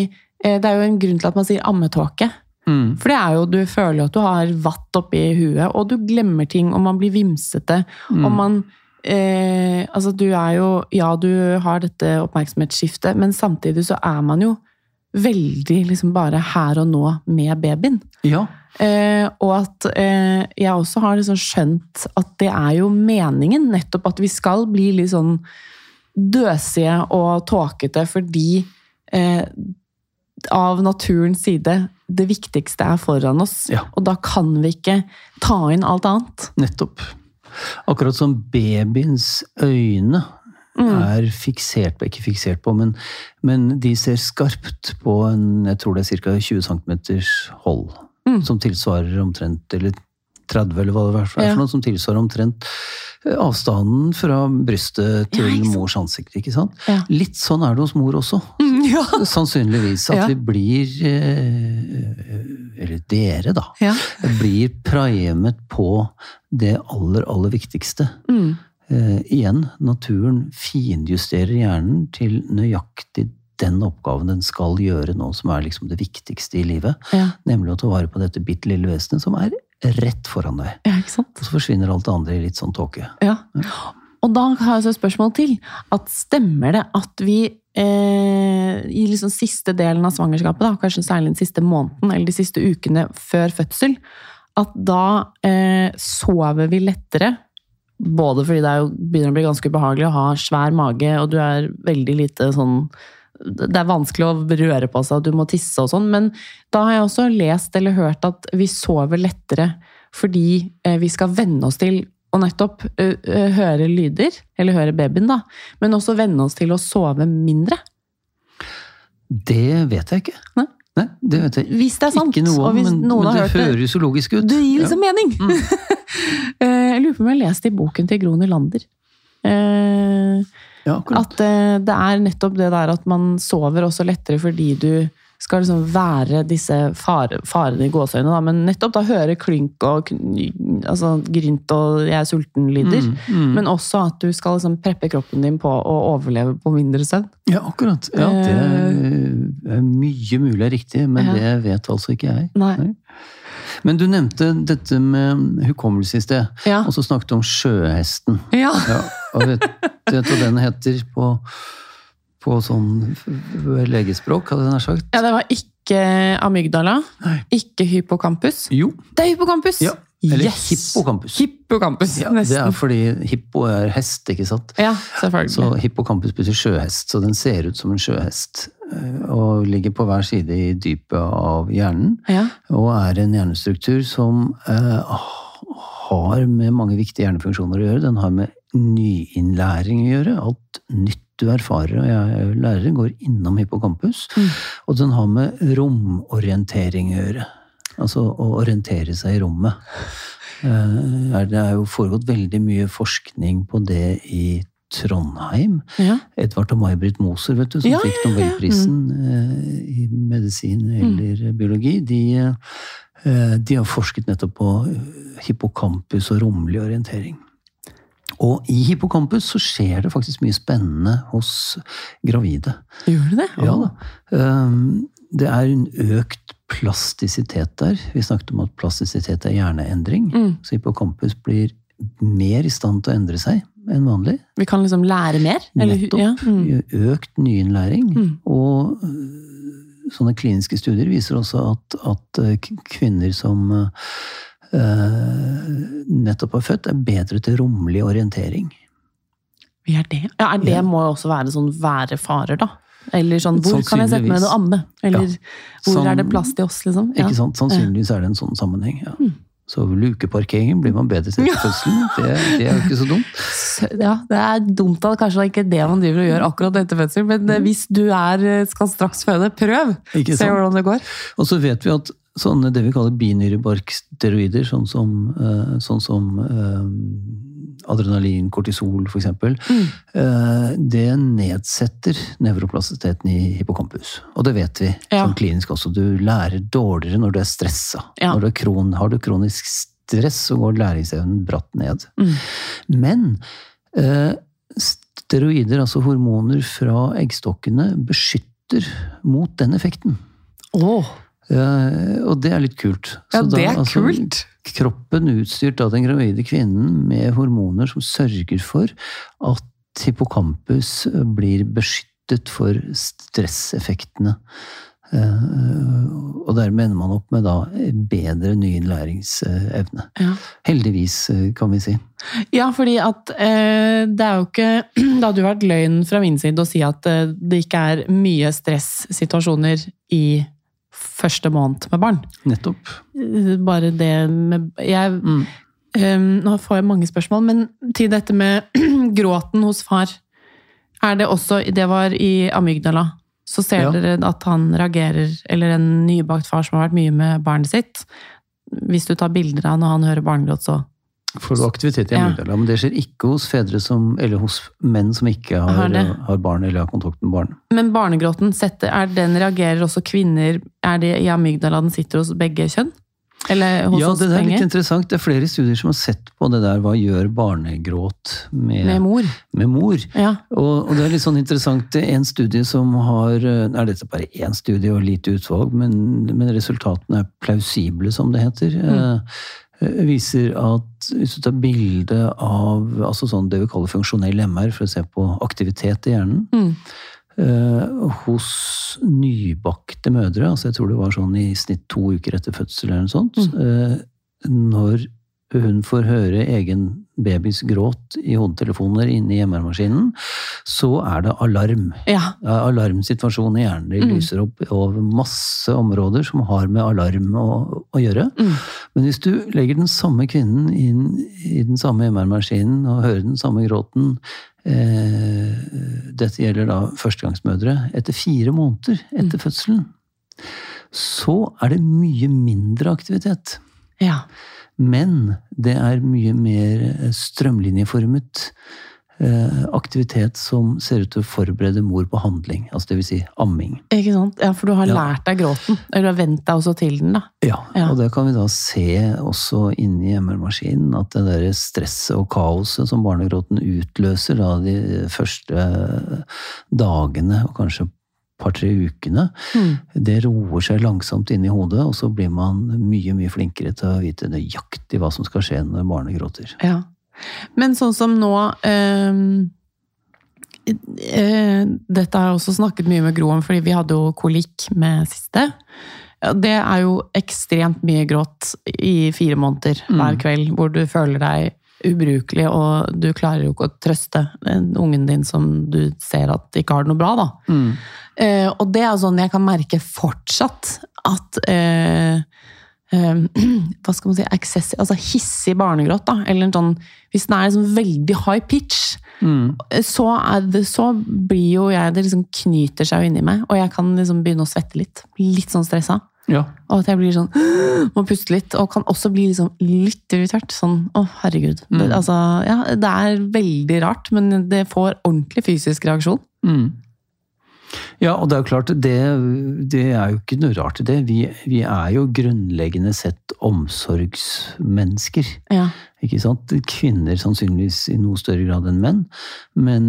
det er jo en grunn til at man sier ammetåke. Mm. For det er jo, du føler jo at du har vatt oppi huet, og du glemmer ting, og man blir vimsete, mm. og man, eh, altså du er jo, ja, du har dette oppmerksomhetsskiftet, men samtidig så er man jo veldig liksom bare her og nå med babyen. Ja. Eh, og at eh, jeg også har liksom skjønt at det er jo meningen, nettopp at vi skal bli litt sånn døsige og tåkete, fordi eh, av naturens side det viktigste er foran oss, ja. Og da kan vi ikke ta inn alt annet. Nettopp. Akkurat som babyens øyne mm. er fiksert på, ikke fiksert på, men, men de ser skarpt på en, jeg tror det er cirka tjue centimeter hold, mm. som tilsvarer omtrent, eller tretti, eller hva det er for ja. noe, som tilsvarer omtrent avstanden fra brystet til ja, mors ansikt, ikke sant? Ja. Litt sånn er det hos mor også. Mm, ja. Sannsynligvis at ja. vi blir, eller dere da, ja. blir primet på det aller, aller viktigste. Mm. Uh, igjen, naturen finjusterer hjernen til nøyaktig den oppgaven den skal gjøre nå, som er liksom det viktigste i livet. Ja. Nemlig å ta vare på dette bitte lille vesenet som er rett foran deg. Ja, ikke sant? Og så forsvinner alt det andre i litt sånn tåke. Ja. Og da har jeg så et spørsmål til. At stemmer det at vi eh, i liksom siste delen av svangerskapet, da, kanskje særlig den siste måneden, eller de siste ukene før fødsel, at da eh, sover vi lettere, både fordi det er jo, begynner å bli ganske behagelig å ha svær mage, og du er veldig lite sånn, det er vanskelig å røre på seg, og du må tisse og sånn, men da har jeg også lest eller hørt at vi sover lettere fordi vi skal venne oss til å nettopp høre lyder, eller høre babyen da, men også venne oss til å sove mindre. Det vet jeg ikke. Nei? Nei, det vet jeg hvis det er sant, ikke noe om, men, men det høres jo logisk ut. Det gir liksom ja. mening. Mm. Jeg lurer på om jeg leste i boken til Gro Nylander. Ja, at det er nettopp det der at man sover også lettere fordi du skal liksom være disse fare, farene i gåsøyne, da, men nettopp da høre klynk og altså, grynt og jeg er sulten-lyder, mm, mm. men også at du skal liksom preppe kroppen din på å overleve på mindre søvn. Ja, akkurat. Ja, det er mye mulig er riktig, men ja. Det vet altså ikke jeg. Nei. Nei. Men du nevnte dette med hukommelse i sted, ja. Og så snakket du om sjøhesten. Ja. Ja, og vet du hva den heter på, på sånn legespråk, hadde den sagt? Ja, det var ikke amygdala, Nei. Ikke hippocampus. Jo. Det er hippocampus! Ja, eller yes. hippocampus. Hippocampus, ja, nesten. Det er fordi hippo er hest, ikke sant? Ja, selvfølgelig. Så hippocampus betyr sjøhest, så den ser ut som en sjøhest. Og ligger på hver side i dypet av hjernen, ja. Og er en hjernestruktur som eh, har med mange viktige hjernefunksjoner å gjøre. Den har med nyinnlæring å gjøre. Alt nytt du erfarer, og jeg er lærer, går innom hippocampus. Mm. Og den har med romorientering å gjøre. Altså å orientere seg i rommet. Eh, det er jo foregått veldig mye forskning på det i Trondheim. Ja. Edvard og May-Britt Moser, vet du, som ja, fikk ja, Nobelprisen ja. mm. i medisin eller mm. biologi. De, de har forsket nettopp på hippocampus og romlig orientering. Og i hippocampus så skjer det faktisk mye spennende hos gravide. Gjør det det? Ja da. Det er en økt plastisitet der. Vi snakket om at plastisitet er hjerneendring. Mm. Så hippocampus blir mer i stand til å endre seg enn vanlig. Vi kan liksom lære mer? Eller? Nettopp. Ja. Mm. Økt nyinnlæring. Mm. Og sånne kliniske studier viser også at, at kvinner som uh, nettopp har født, er bedre til romlig orientering. Vi er det? Ja, er det ja. Må jo også være sånn være farer, da? Eller sånn, hvor kan jeg sette meg ned og amme? Eller ja. Hvor sånn, er det plass til oss, liksom? Ja. Ikke sant? Sannsynligvis er det en sånn sammenheng, ja. Mm. Så lukeparkeringen blir man bedre til etter fødselen. Det, det er jo ikke så dumt. Ja, det er dumt at det kanskje ikke er det man driver og gjør akkurat etter fødselen, men mm. hvis du er, skal straks føde, prøv! Se hvordan det går. Og så vet vi at sånne, det vi kaller binyrebarksteroider, sånn som, uh, sånn som uh, adrenalin, kortisol for eksempel, mm. uh, det nedsetter nevroplastisiteten i hippocampus. Og det vet vi, ja. Som klinisk også. Du lærer dårligere når du er stresset. Ja. Når du er kron, har du kronisk stress, så går læringsevnen bratt ned. Mm. Men uh, steroider, altså hormoner fra eggstokkene, beskytter mot den effekten. Åh. Uh, og det er litt kult. Ja, Så det da, er altså, kult. Kroppen utstyrt av den gravide kvinnen med hormoner som sørger for at hippocampus blir beskyttet for stresseffektene. Uh, og der mener man opp med da bedre nyinnlæringsevne. Ja. Heldigvis, kan vi si. Ja, fordi at eh, det er jo ikke det hadde jo vært løgn fra min side å si at eh, det ikke er mye stress-situasjoner i første måned med barn. Nettopp. Bare det med jeg, mm. um, nå får jeg mange spørsmål, men til dette med gråten hos far, er det også, det var i amygdala, så ser ja. Dere at han reagerer, eller en nybakt far som har vært mye med barnet sitt, hvis du tar bilder av når han hører barnegråt, så får du aktivitet i amygdala, ja. Men det skjer ikke hos fedre som, eller hos menn som ikke har, har, har barn eller har kontakt med barn. Men barnegråten, setter, er den reagerer også kvinner, er det i amygdala den sitter hos begge kjønn? Eller hos ja, oss det er begge? Litt interessant. Det er flere studier som har sett på det der, hva gjør barnegråt med, med mor? Med mor. Ja. Og, og det er litt sånn interessant, det er en studie som har, er dette bare én studie og lite utvalg, men, men resultatene er plausible, som det heter. Mm. Viser at hvis du tar bilde av altså sånn det vi kaller funksjonell M R for å se på aktivitet i hjernen mm. eh, hos nybakte mødre, altså jeg tror det var sånn i snitt to uker etter fødsel eller noe sånt, mm. eh, når hun får høre egen babys gråt i hodetelefoner inne i M R-maskinen, så er det alarm. Ja. Alarmsituasjon i hjernen. Det lyser opp over masse områder som har med alarm å, å gjøre. Mm. Men hvis du legger den samme kvinnen inn i den samme M R-maskinen og hører den samme gråten, eh, dette gjelder da førstegangsmødre, etter fire måneder etter mm. fødselen, så er det mye mindre aktivitet. Ja. Men det er mye mer strømlinjeformet aktivitet som ser ut til å forberede mor på handling, altså det vil si amming. Ikke sant? Ja, for du har ja. lært deg gråten, eller du har vent deg også til den da. Ja, ja, og det kan vi da se også inne i M R-maskinen, at det der stresset og kaoset som barnegråten utløser da de første dagene, og kanskje par-tre ukene, mm. det roer seg langsomt inn i hodet, og så blir man mye, mye flinkere til å vite nøyaktig hva som skal skje når barnet gråter. Ja. Men sånn som nå, øh, øh, dette har jeg også snakket mye med Gro om, fordi vi hadde jo kolikk med siste. Det er jo ekstremt mye gråt i fire måneder hver mm. kveld, hvor du føler deg ubrukelig, og du klarer jo ikke å trøste ungen din som du ser at ikke har det noe bra, da. Mm. Uh, og det er sånn jeg kan merke fortsatt at uh, uh, hva skal man si, access, altså hissig barnegråt, da, eller en sånn, hvis den er liksom veldig high pitch, mm. så, er det, så blir jo jeg, det liksom knyter seg jo inni meg, og jeg kan liksom begynne å svette litt, litt sånn stressa. Ja. Og at jeg blir sånn, må puste litt, og kan også bli liksom litt irritert, sånn, å herregud. Mm. Det, altså, ja, det er veldig rart, men det får ordentlig fysisk reaksjon. Mm. Ja, og det er jo klart, det, det er jo ikke noe rart i det. Vi, vi er jo grunnleggende sett omsorgsmennesker. Ja. Ikke sant? Kvinner sannsynligvis i noe større grad enn menn, men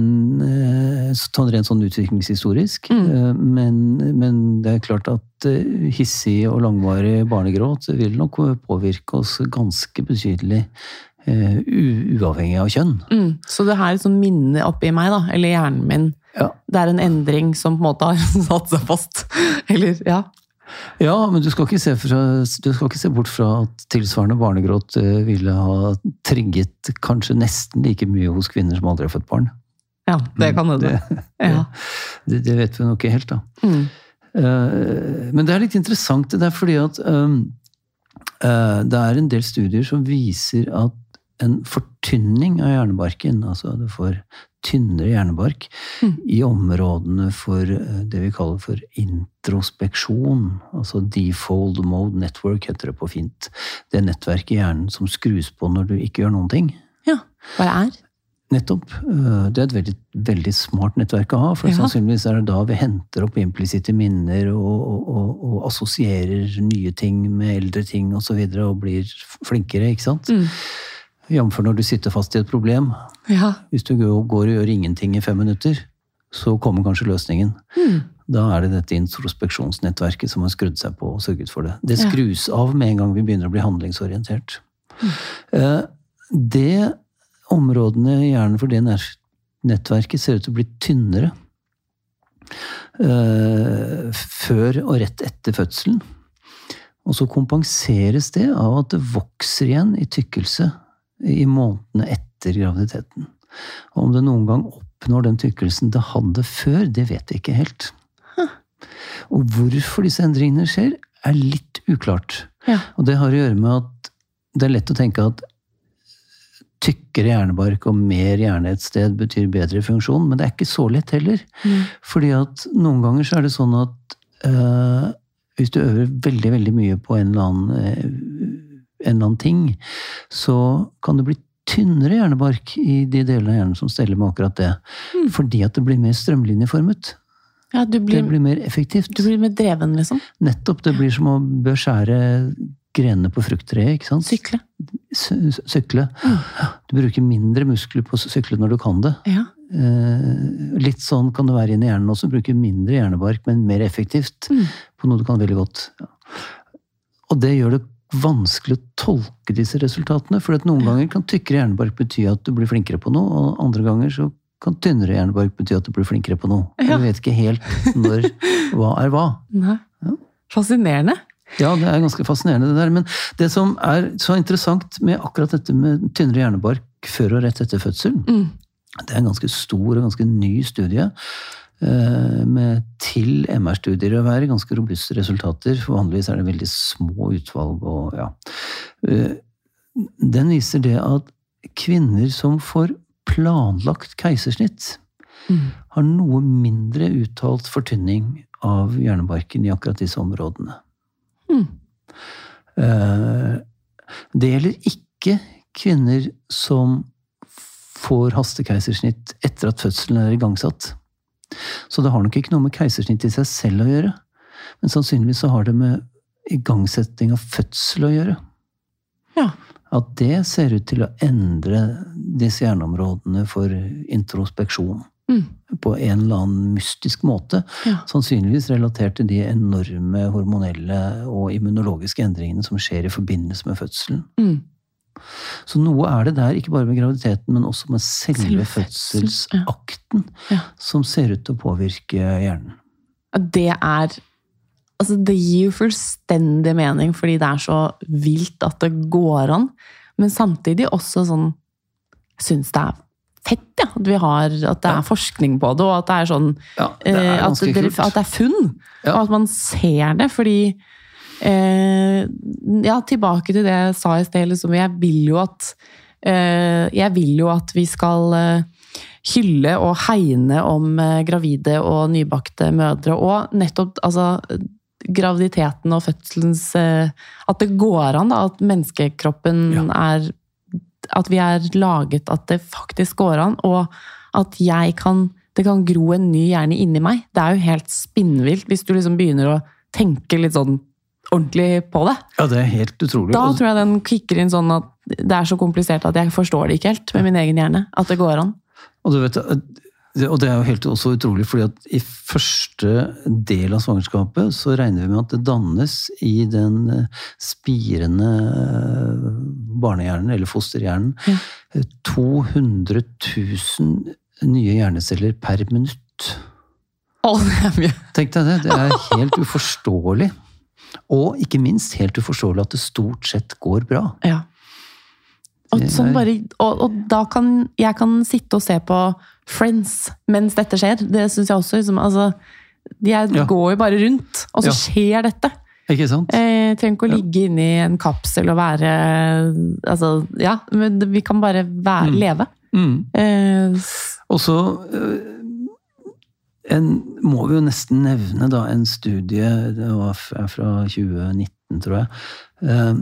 sånn rent sånn utviklingshistorisk. Mm. Men, men det er klart at hissig og langvarig barnegråt vil nok påvirke oss ganske betydelig, uh, uavhengig av kjønn. Mm. Så det her er et sånn minne oppi meg, da, eller hjernen min, ja. Det er en endring som på en måte har satt seg fast. Eller, ja. Ja, men du skal, ikke se fra, du skal ikke se bort fra at tilsvarende barnegråt ville ha trigget kanskje nesten like mye hos kvinner som aldri har født barn. Ja, det kan det. Det, ja. det, det vet vi nok ikke helt, da. Mm. Uh, men det er litt interessant, det der, fordi at um, uh, det er en del studier som viser at en fortynning av hjernebarken, altså du får tynnere hjernebark, mm. i områdene for det vi kaller for introspeksjon, altså default mode network heter det på fint. Det er nettverk i hjernen som skrus på når du ikke gjør noen ting. Ja, hva det er? Nettopp. Det er et veldig, veldig smart nettverk å ha, for ja. Sannsynligvis er det da vi henter opp implisitte minner og, og, og, og assosierer nye ting med eldre ting og så videre, og blir flinkere, ikke sant? Mm. Jamfor når du sitter fast i et problem. Ja. Hvis du går og gjør ingenting i fem minutter, så kommer kanskje løsningen. Mm. Da er det dette introspeksjonsnettverket som har skrudd seg på og sørget for det. Det skrus av med en gang vi begynner å bli handlingsorientert. Mm. Det områdene i hjernen for det nettverket ser ut til å bli tynnere før og rett etter fødselen. Og så kompenseres det av at det vokser igjen i tykkelse i månedene etter graviditeten. Og om det noen gang oppnår den tykkelsen det hadde før, det vet vi ikke helt. Huh. Og hvorfor disse endringene skjer, er litt uklart. Ja. Og det har å gjøre med at det er lett å tenke at tykkere hjernebark og mer hjerne et sted betyr bedre funksjon, men det er ikke så lett heller. Mm. Fordi at noen ganger så er det sånn at øh, hvis du øver veldig, veldig mye på en eller annen, en eller annen ting, så kan det bli tynnere hjernebark i de delene av hjernen som steller med akkurat det. Mm. Fordi at det blir mer strømlinjeformet. Ja, du blir, det blir mer effektivt. Du blir mer dreven, liksom. Nettopp, det blir som å beskjære grenene på frukttreet, ikke sant? Sykle. Sykle. Mm. Du bruker mindre muskler på å sykle når du kan det. Ja. Litt sånn kan det være inn i hjernen også. Bruke mindre hjernebark, men mer effektivt mm. på noe du kan veldig godt. Og det gjør det vanskelig å tolke disse resultatene, for at noen ja. ganger kan tykkere hjernebark bety at du blir flinkere på noe, og andre ganger så kan tynnere hjernebark bety at du blir flinkere på noe. Ja. Vi vet ikke helt når hva er hva. Nei. Ja. Fascinerende. Ja, det er ganske fascinerende det der, men det som er så interessant med akkurat dette med tynnere hjernebark før og rett etter fødselen, mm. det er en ganske stor og ganske ny studie, med til M R-studier å være ganske robuste resultater. For vanligvis er det veldig små utvalg. Og, ja. Den viser det at kvinner som får planlagt keisersnitt mm. har noe mindre uttalt fortynning av hjernebarken i akkurat disse områdene. Mm. Det gjelder ikke kvinner som får hastekeisersnitt etter at fødselen er igangsatt. Så det har nok ikke noe med keisersnitt i seg selv å gjøre, men sannsynligvis så har det med igangsetting av fødsel å gjøre. Ja. At det ser ut til å endre disse hjerneområdene for introspeksjon mm. på en eller annen mystisk måte, ja. sannsynligvis relatert til de enorme hormonelle og immunologiske endringene som skjer i forbindelse med fødselen. Mm. Så noe er det der, ikke bare med graviditeten, men også med selve, selve fødselsakten, ja. Ja. som ser ut til å påvirke hjernen. Det er, altså det gir jo fullstendig mening, fordi det er så vilt at det går an, men samtidig også sånn, jeg synes det er fett, ja, at vi har, at det er ja. forskning på det, og at det er sånn, ja, det er at, det, at det er funn, ja. og at man ser det, fordi Eh, ja, tilbake til det jeg sa i sted, liksom, jeg vil jo at eh, jeg vil jo at vi skal eh, hylle og hegne om eh, gravide og nybakte mødre, og nettopp altså, graviditeten og fødselens eh, at det går an da, at menneskekroppen ja. er at vi er laget, at det faktisk går an, og at jeg kan det kan gro en ny hjerne inni meg. Det er jo helt spinnvilt hvis du liksom begynner å tenke litt sånn ordentlig på det. Ja, det er helt utrolig. Da tror jeg den kikker inn sånn at det er så komplisert at jeg forstår det ikke helt med min egen hjerne, at det går an. Og du vet, og det er jo helt også utrolig, fordi at i første del av svangerskapet så regner vi med at det dannes i den spirende barnehjernen, eller fosterhjernen, ja. to hundre tusen nye hjerneceller per minutt. Å, det er mye. Tenk deg det, det er helt uforståelig. Og ikke minst helt uforståelig at det stort sett går bra. Ja. Og, sånn bare, og, og da kan jeg kan sitte og se på Friends mens dette skjer. Det synes jeg også. Liksom, altså, jeg ja. går jo bare rundt, og så ja. skjer dette. Ikke sant? Jeg trenger ikke å ligge ja. inne i en kapsel og være altså, ja, men vi kan bare være, mm. leve. Mm. Eh, og så En, må vi jo nesten nevne da, en studie, det var fra tjue nitten, tror jeg, eh,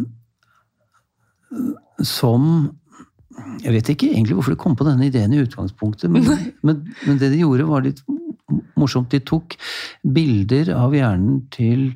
som, jeg vet ikke egentlig hvorfor de kom på denne ideen i utgangspunktet, men, men, men det de gjorde var litt morsomt. De tok bilder av hjernen til,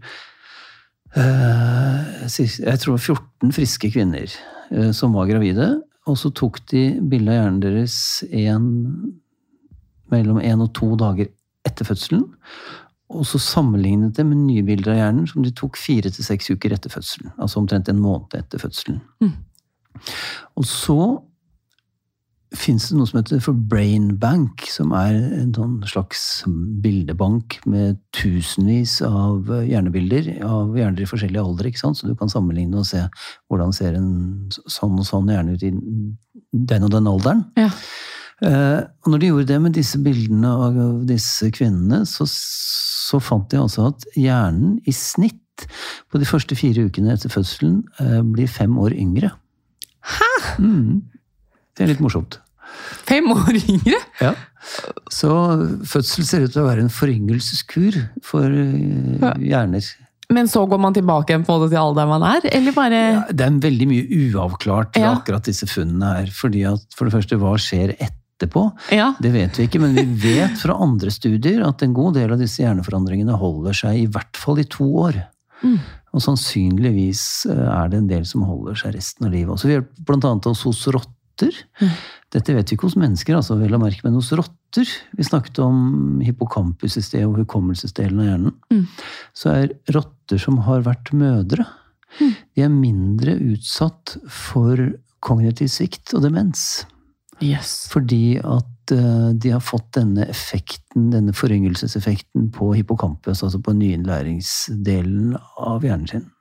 eh, jeg tror fjorten friske kvinner eh, som var gravide, og så tok de bilder av hjernen deres en, mellom en og to dager etter fødselen, og så sammenlignet det med nye bilder av hjernen som de tok fire til seks uker etter fødselen. Altså omtrent en måned etter fødselen. Mm. Og så finnes det noe som heter for Brain Bank, som er en sånn slags bildebank med tusenvis av hjernebilder, av hjerner i forskjellige alder, ikke sant? Så du kan sammenligne og se hvordan ser en sånn og sånn hjerne ut i den og den alderen. Ja. Uh, og når de gjorde det med disse bildene av disse kvinnene, så, så fant de altså at hjernen i snitt på de første fire ukene etter fødselen uh, blir fem år yngre. Hæ? Mm. Det er litt morsomt. Fem år yngre? Ja. Så fødsel ser ut til å være en foryngelseskur for uh, hjerner. Men så går man tilbake igjen på det til alderen man er, eller bare... Ja, det er veldig mye uavklart ja. akkurat disse funnene her, fordi at for det første, hva skjer etterpå? Ja. Det vet vi ikke, men vi vet fra andre studier at en god del av disse hjerneforandringene holder seg i hvert fall i to år. Mm. Og sannsynligvis er det en del som holder seg resten av livet. Så vi gjør blant annet hos rotter. Mm. Dette vet vi ikke hos mennesker, altså vel å merke, men hos rotter. Vi snakket om hippocampus i sted og hukommelsesdelen av hjernen. Mm. Så er rotter som har vært mødre, mm. de er mindre utsatt for kognitiv svikt og demens. Yes. Fordi at uh, de har fått denne effekten, denne foryngelseseffekten på hippocampus, altså på nyinnlæringsdelen av hjernen sin.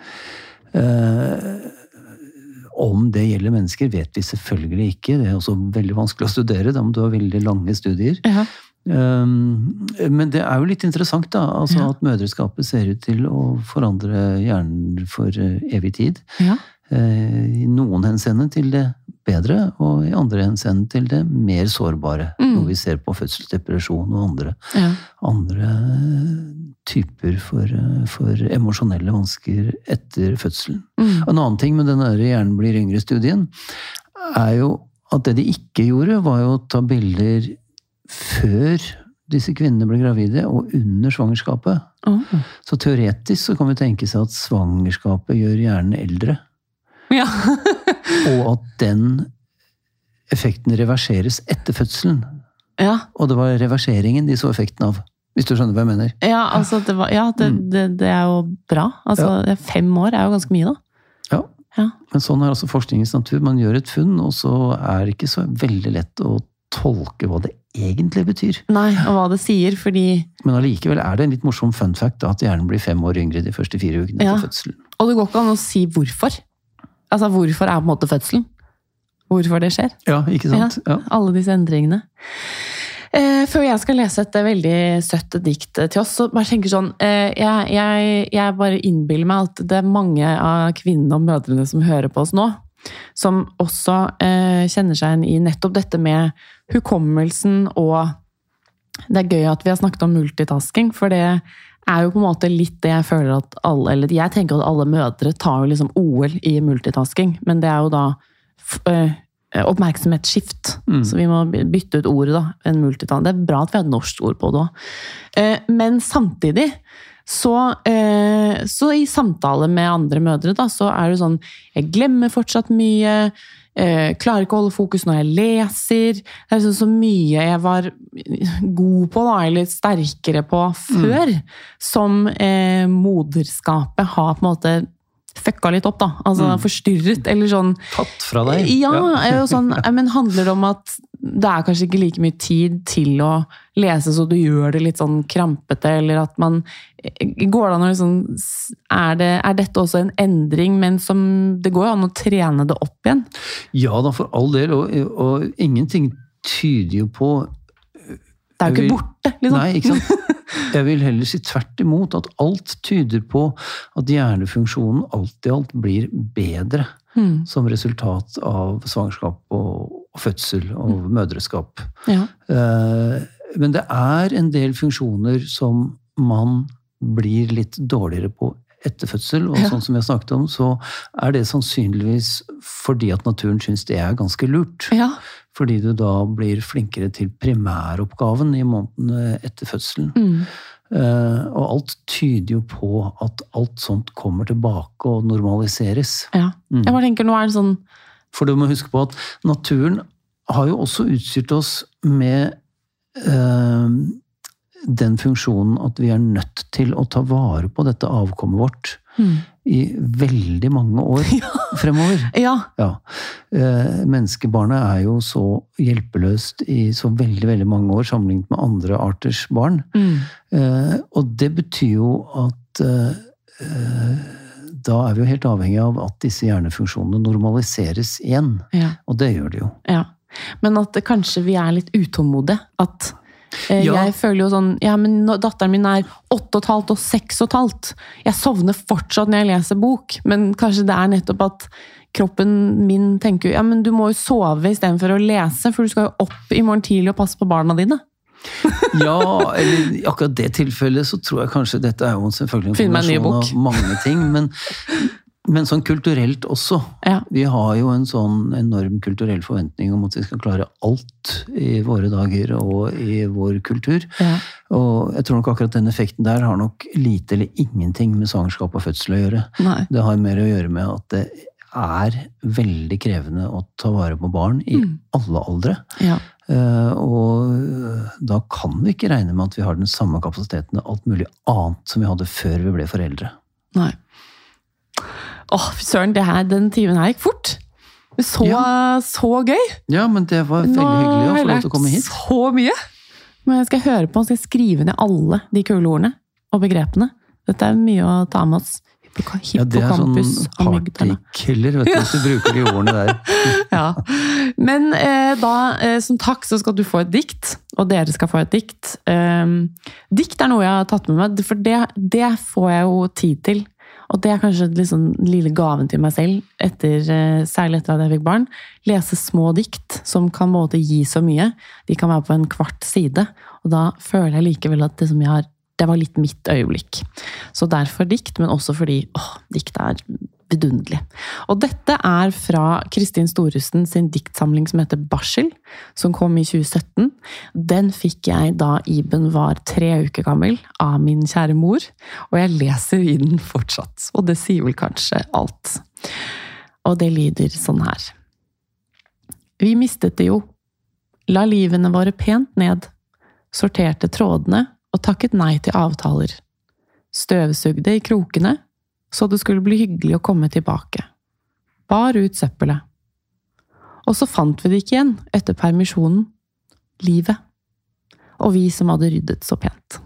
Uh, Om det gjelder mennesker, vet vi selvfølgelig ikke. Det er også veldig vanskelig å studere, da må du ha veldig lange studier. Ja. Um, men det er jo litt interessant da, altså ja. At mødreskapet ser ut til å forandre hjernen for evig tid. Ja. Uh, I noen henseende til det bedre, og i andre henseende til det mer sårbare. Mm. Når vi ser på fødselsdepresjon og andre, ja. andre typer for, for emosjonelle vansker etter fødselen. Mm. En annen ting med denne hjernen blir yngre-studien er jo at det de ikke gjorde, var jo å ta bilder før disse kvinnene ble gravide, og under svangerskapet. Oh. Så teoretisk så kan vi tenke seg at svangerskapet gjør hjernen eldre. Ja. Og at den effekten reverseres etter fødselen. Ja. Og det var reverseringen de så effekten av. Hvis du skjønner hva jeg mener. Ja, altså det, var, ja, det, det, det er jo bra. Altså, ja. Fem år er jo ganske mye, da. Ja. ja, men sånn er altså forskningens natur. Man gjør et funn, og så er det ikke så veldig lett å tolke hva det egentlig betyr. Nei, og hva det sier, fordi... Men allikevel er det en litt morsom fun fact da, at hjernen blir fem år yngre de første fire ukene ja. etter fødselen. Og det går ikke an å si hvorfor. Altså, hvorfor er på en måte fødselen? Hvorfor det skjer? Ja, ikke sant? Ja, alle disse endringene. Eh, før jeg skal lese et veldig søtt dikt til oss, så bare tenker sånn, eh, jeg, jeg, jeg bare innbiller meg at det er mange av kvinnene og mødrene som hører på oss nå, som også eh, kjenner seg inn i nettopp dette med hukommelsen, og det er gøy at vi har snakket om multitasking, for det er jo på en måte litt det jeg føler at alle, eller jeg tenker at alle mødre tar jo liksom O L i multitasking, men det er jo da eh, oppmerksomhetsskift. Mm. Så vi må bytte ut ordet da, en multitasking. Det er bra at vi har et norsk ord på det også. Men samtidig, så, så i samtale med andre mødre da, så er det sånn, jeg glemmer fortsatt mye, klarer ikke å holde fokus når jeg leser, det er så, så mye jeg var god på da, eller sterkere på før, mm. som eh, moderskapet har på en måte fucka litt opp da, altså mm. forstyrret, eller sånn... Tatt fra deg. Ja, ja. Sånn, men handler det om at det er kanskje ikke like mye tid til å lese, så du gjør det litt sånn krampete, eller at man... Går det an å liksom... Er, det, er dette også en endring, men som det går an å trene det opp igjen? Ja da, for all del, og, og ingenting tyder jo på... Det er jo ikke borte, liksom. Nei, ikke sant? Jeg vil heller si tvert imot at alt tyder på at hjernefunksjonen alt i alt blir bedre mm. som resultat av svangerskap og, og fødsel og mm. mødreskap. Ja. Men det er en del funksjoner som man blir litt dårligere på etter fødsel, og ja. Sånn som vi har snakket om, så er det sannsynligvis fordi at naturen synes det er ganske lurt. Ja. Fordi du da blir flinkere til primæroppgaven i månedene etter fødselen. Mm. Uh, og alt tyder jo på at alt sånt kommer tilbake og normaliseres. Ja, mm. jeg bare tenker, nå er det sånn... For du må huske på at naturen har jo også utstyrt oss med uh, den funksjonen at vi er nødt til å ta vare på dette avkommet vårt mm. i veldig mange år ja. fremover. Ja. Ja. Eh, menneskebarnet er jo så hjelpeløst i så veldig, veldig mange år sammenlignet med andre arters barn. Mm. Eh, og det betyr jo at eh, da er vi jo helt avhengig av at disse hjernefunksjonene normaliseres igjen. Ja. Og det gjør de jo. Ja. Men at kanskje vi er litt utålmodige. At eh, ja. jeg føler jo sånn, ja, men datteren min er åtte og et halvt og seks og et halvt. Jeg sovner fortsatt når jeg leser bok, men kanskje det er nettopp at kroppen min tenker, ja, men du må jo sove i stedet for å lese, for du skal jo opp i morgen tidlig og passe på barna dine. Ja, eller i akkurat det tilfellet så tror jeg kanskje dette er jo selvfølgelig en kombinasjon av mange ting, men Men sånn kulturelt også. Ja. Vi har jo en sånn enorm kulturell forventning om at vi skal klare alt i våre dager og i vår kultur. Ja. Og jeg tror nok akkurat den effekten der har nok lite eller ingenting med svangerskap og fødsel å gjøre. Nei. Det har mer å gjøre med at det er veldig krevende å ta vare på barn i mm. alle aldre. Ja. Og da kan vi ikke regne med at vi har den samme kapasiteten og alt mulig annet som vi hadde før vi ble foreldre. Nei. Åh, søren, det her, den timen her gikk fort. Så, ja. så gøy. Ja, men det var veldig Nå hyggelig å få lov til å komme hit. Så mye. Men jeg skal høre på, skal jeg skrive ned alle de kule ordene og begrepene. Dette er mye å ta med oss. Hippocampus, ja, det er sånn partykiller, vet du, ja. Hvis du bruker de ordene der. Ja. Men eh, da, eh, som takk, så skal du få et dikt, og dere skal få et dikt. Um, dikt er noe jeg har tatt med meg, for det, det får jeg jo tid til. Og det er kanskje liksom lille gaven til meg selv, etter, særlig etter at jeg fikk barn. Lese små dikt som kan måte gi så mye. De kan være på en kvart side, og da føler jeg likevel at det, som jeg har, det var litt mitt øyeblikk. Så derfor dikt, men også fordi åh, dikt er vidunderlig. Og dette er fra Kristin Storusten sin diktsamling som heter Barsel, som kom i tjue sytten. Den fikk jeg da Iben var tre uker gammel av min kjære mor, og jeg leser i den fortsatt. Og det sier vel kanskje alt. Og det lyder sånn her. Vi mistet det jo. La livene våre pent ned. Sorterte trådene og takket nei til avtaler. Støvsugde i krokene, så det skulle bli hyggelig å komme tilbake. Bar ut søppelet. Og så fant vi det ikke igjen etter permisjonen. Livet. Og vi som hadde ryddet så pent.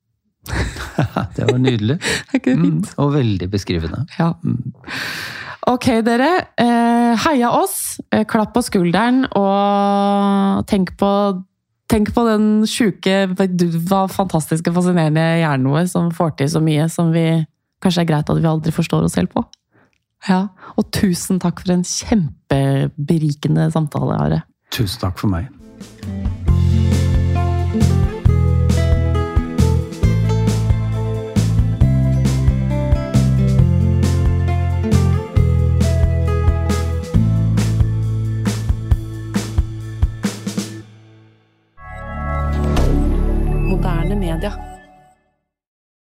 Det var nydelig. Er ikke det fint? Mm, og veldig beskrivende. Ja. Mm. Ok, dere. Heia oss. Klapp på skulderen, og tenk på, tenk på den syke, fantastiske, fascinerende hjernen vår som får til så mye som vi kanskje er greit at vi aldri forstår oss selv på. Ja, og tusen takk for en kjempeberikende samtale, Are. Tusen takk for meg. Moderne media.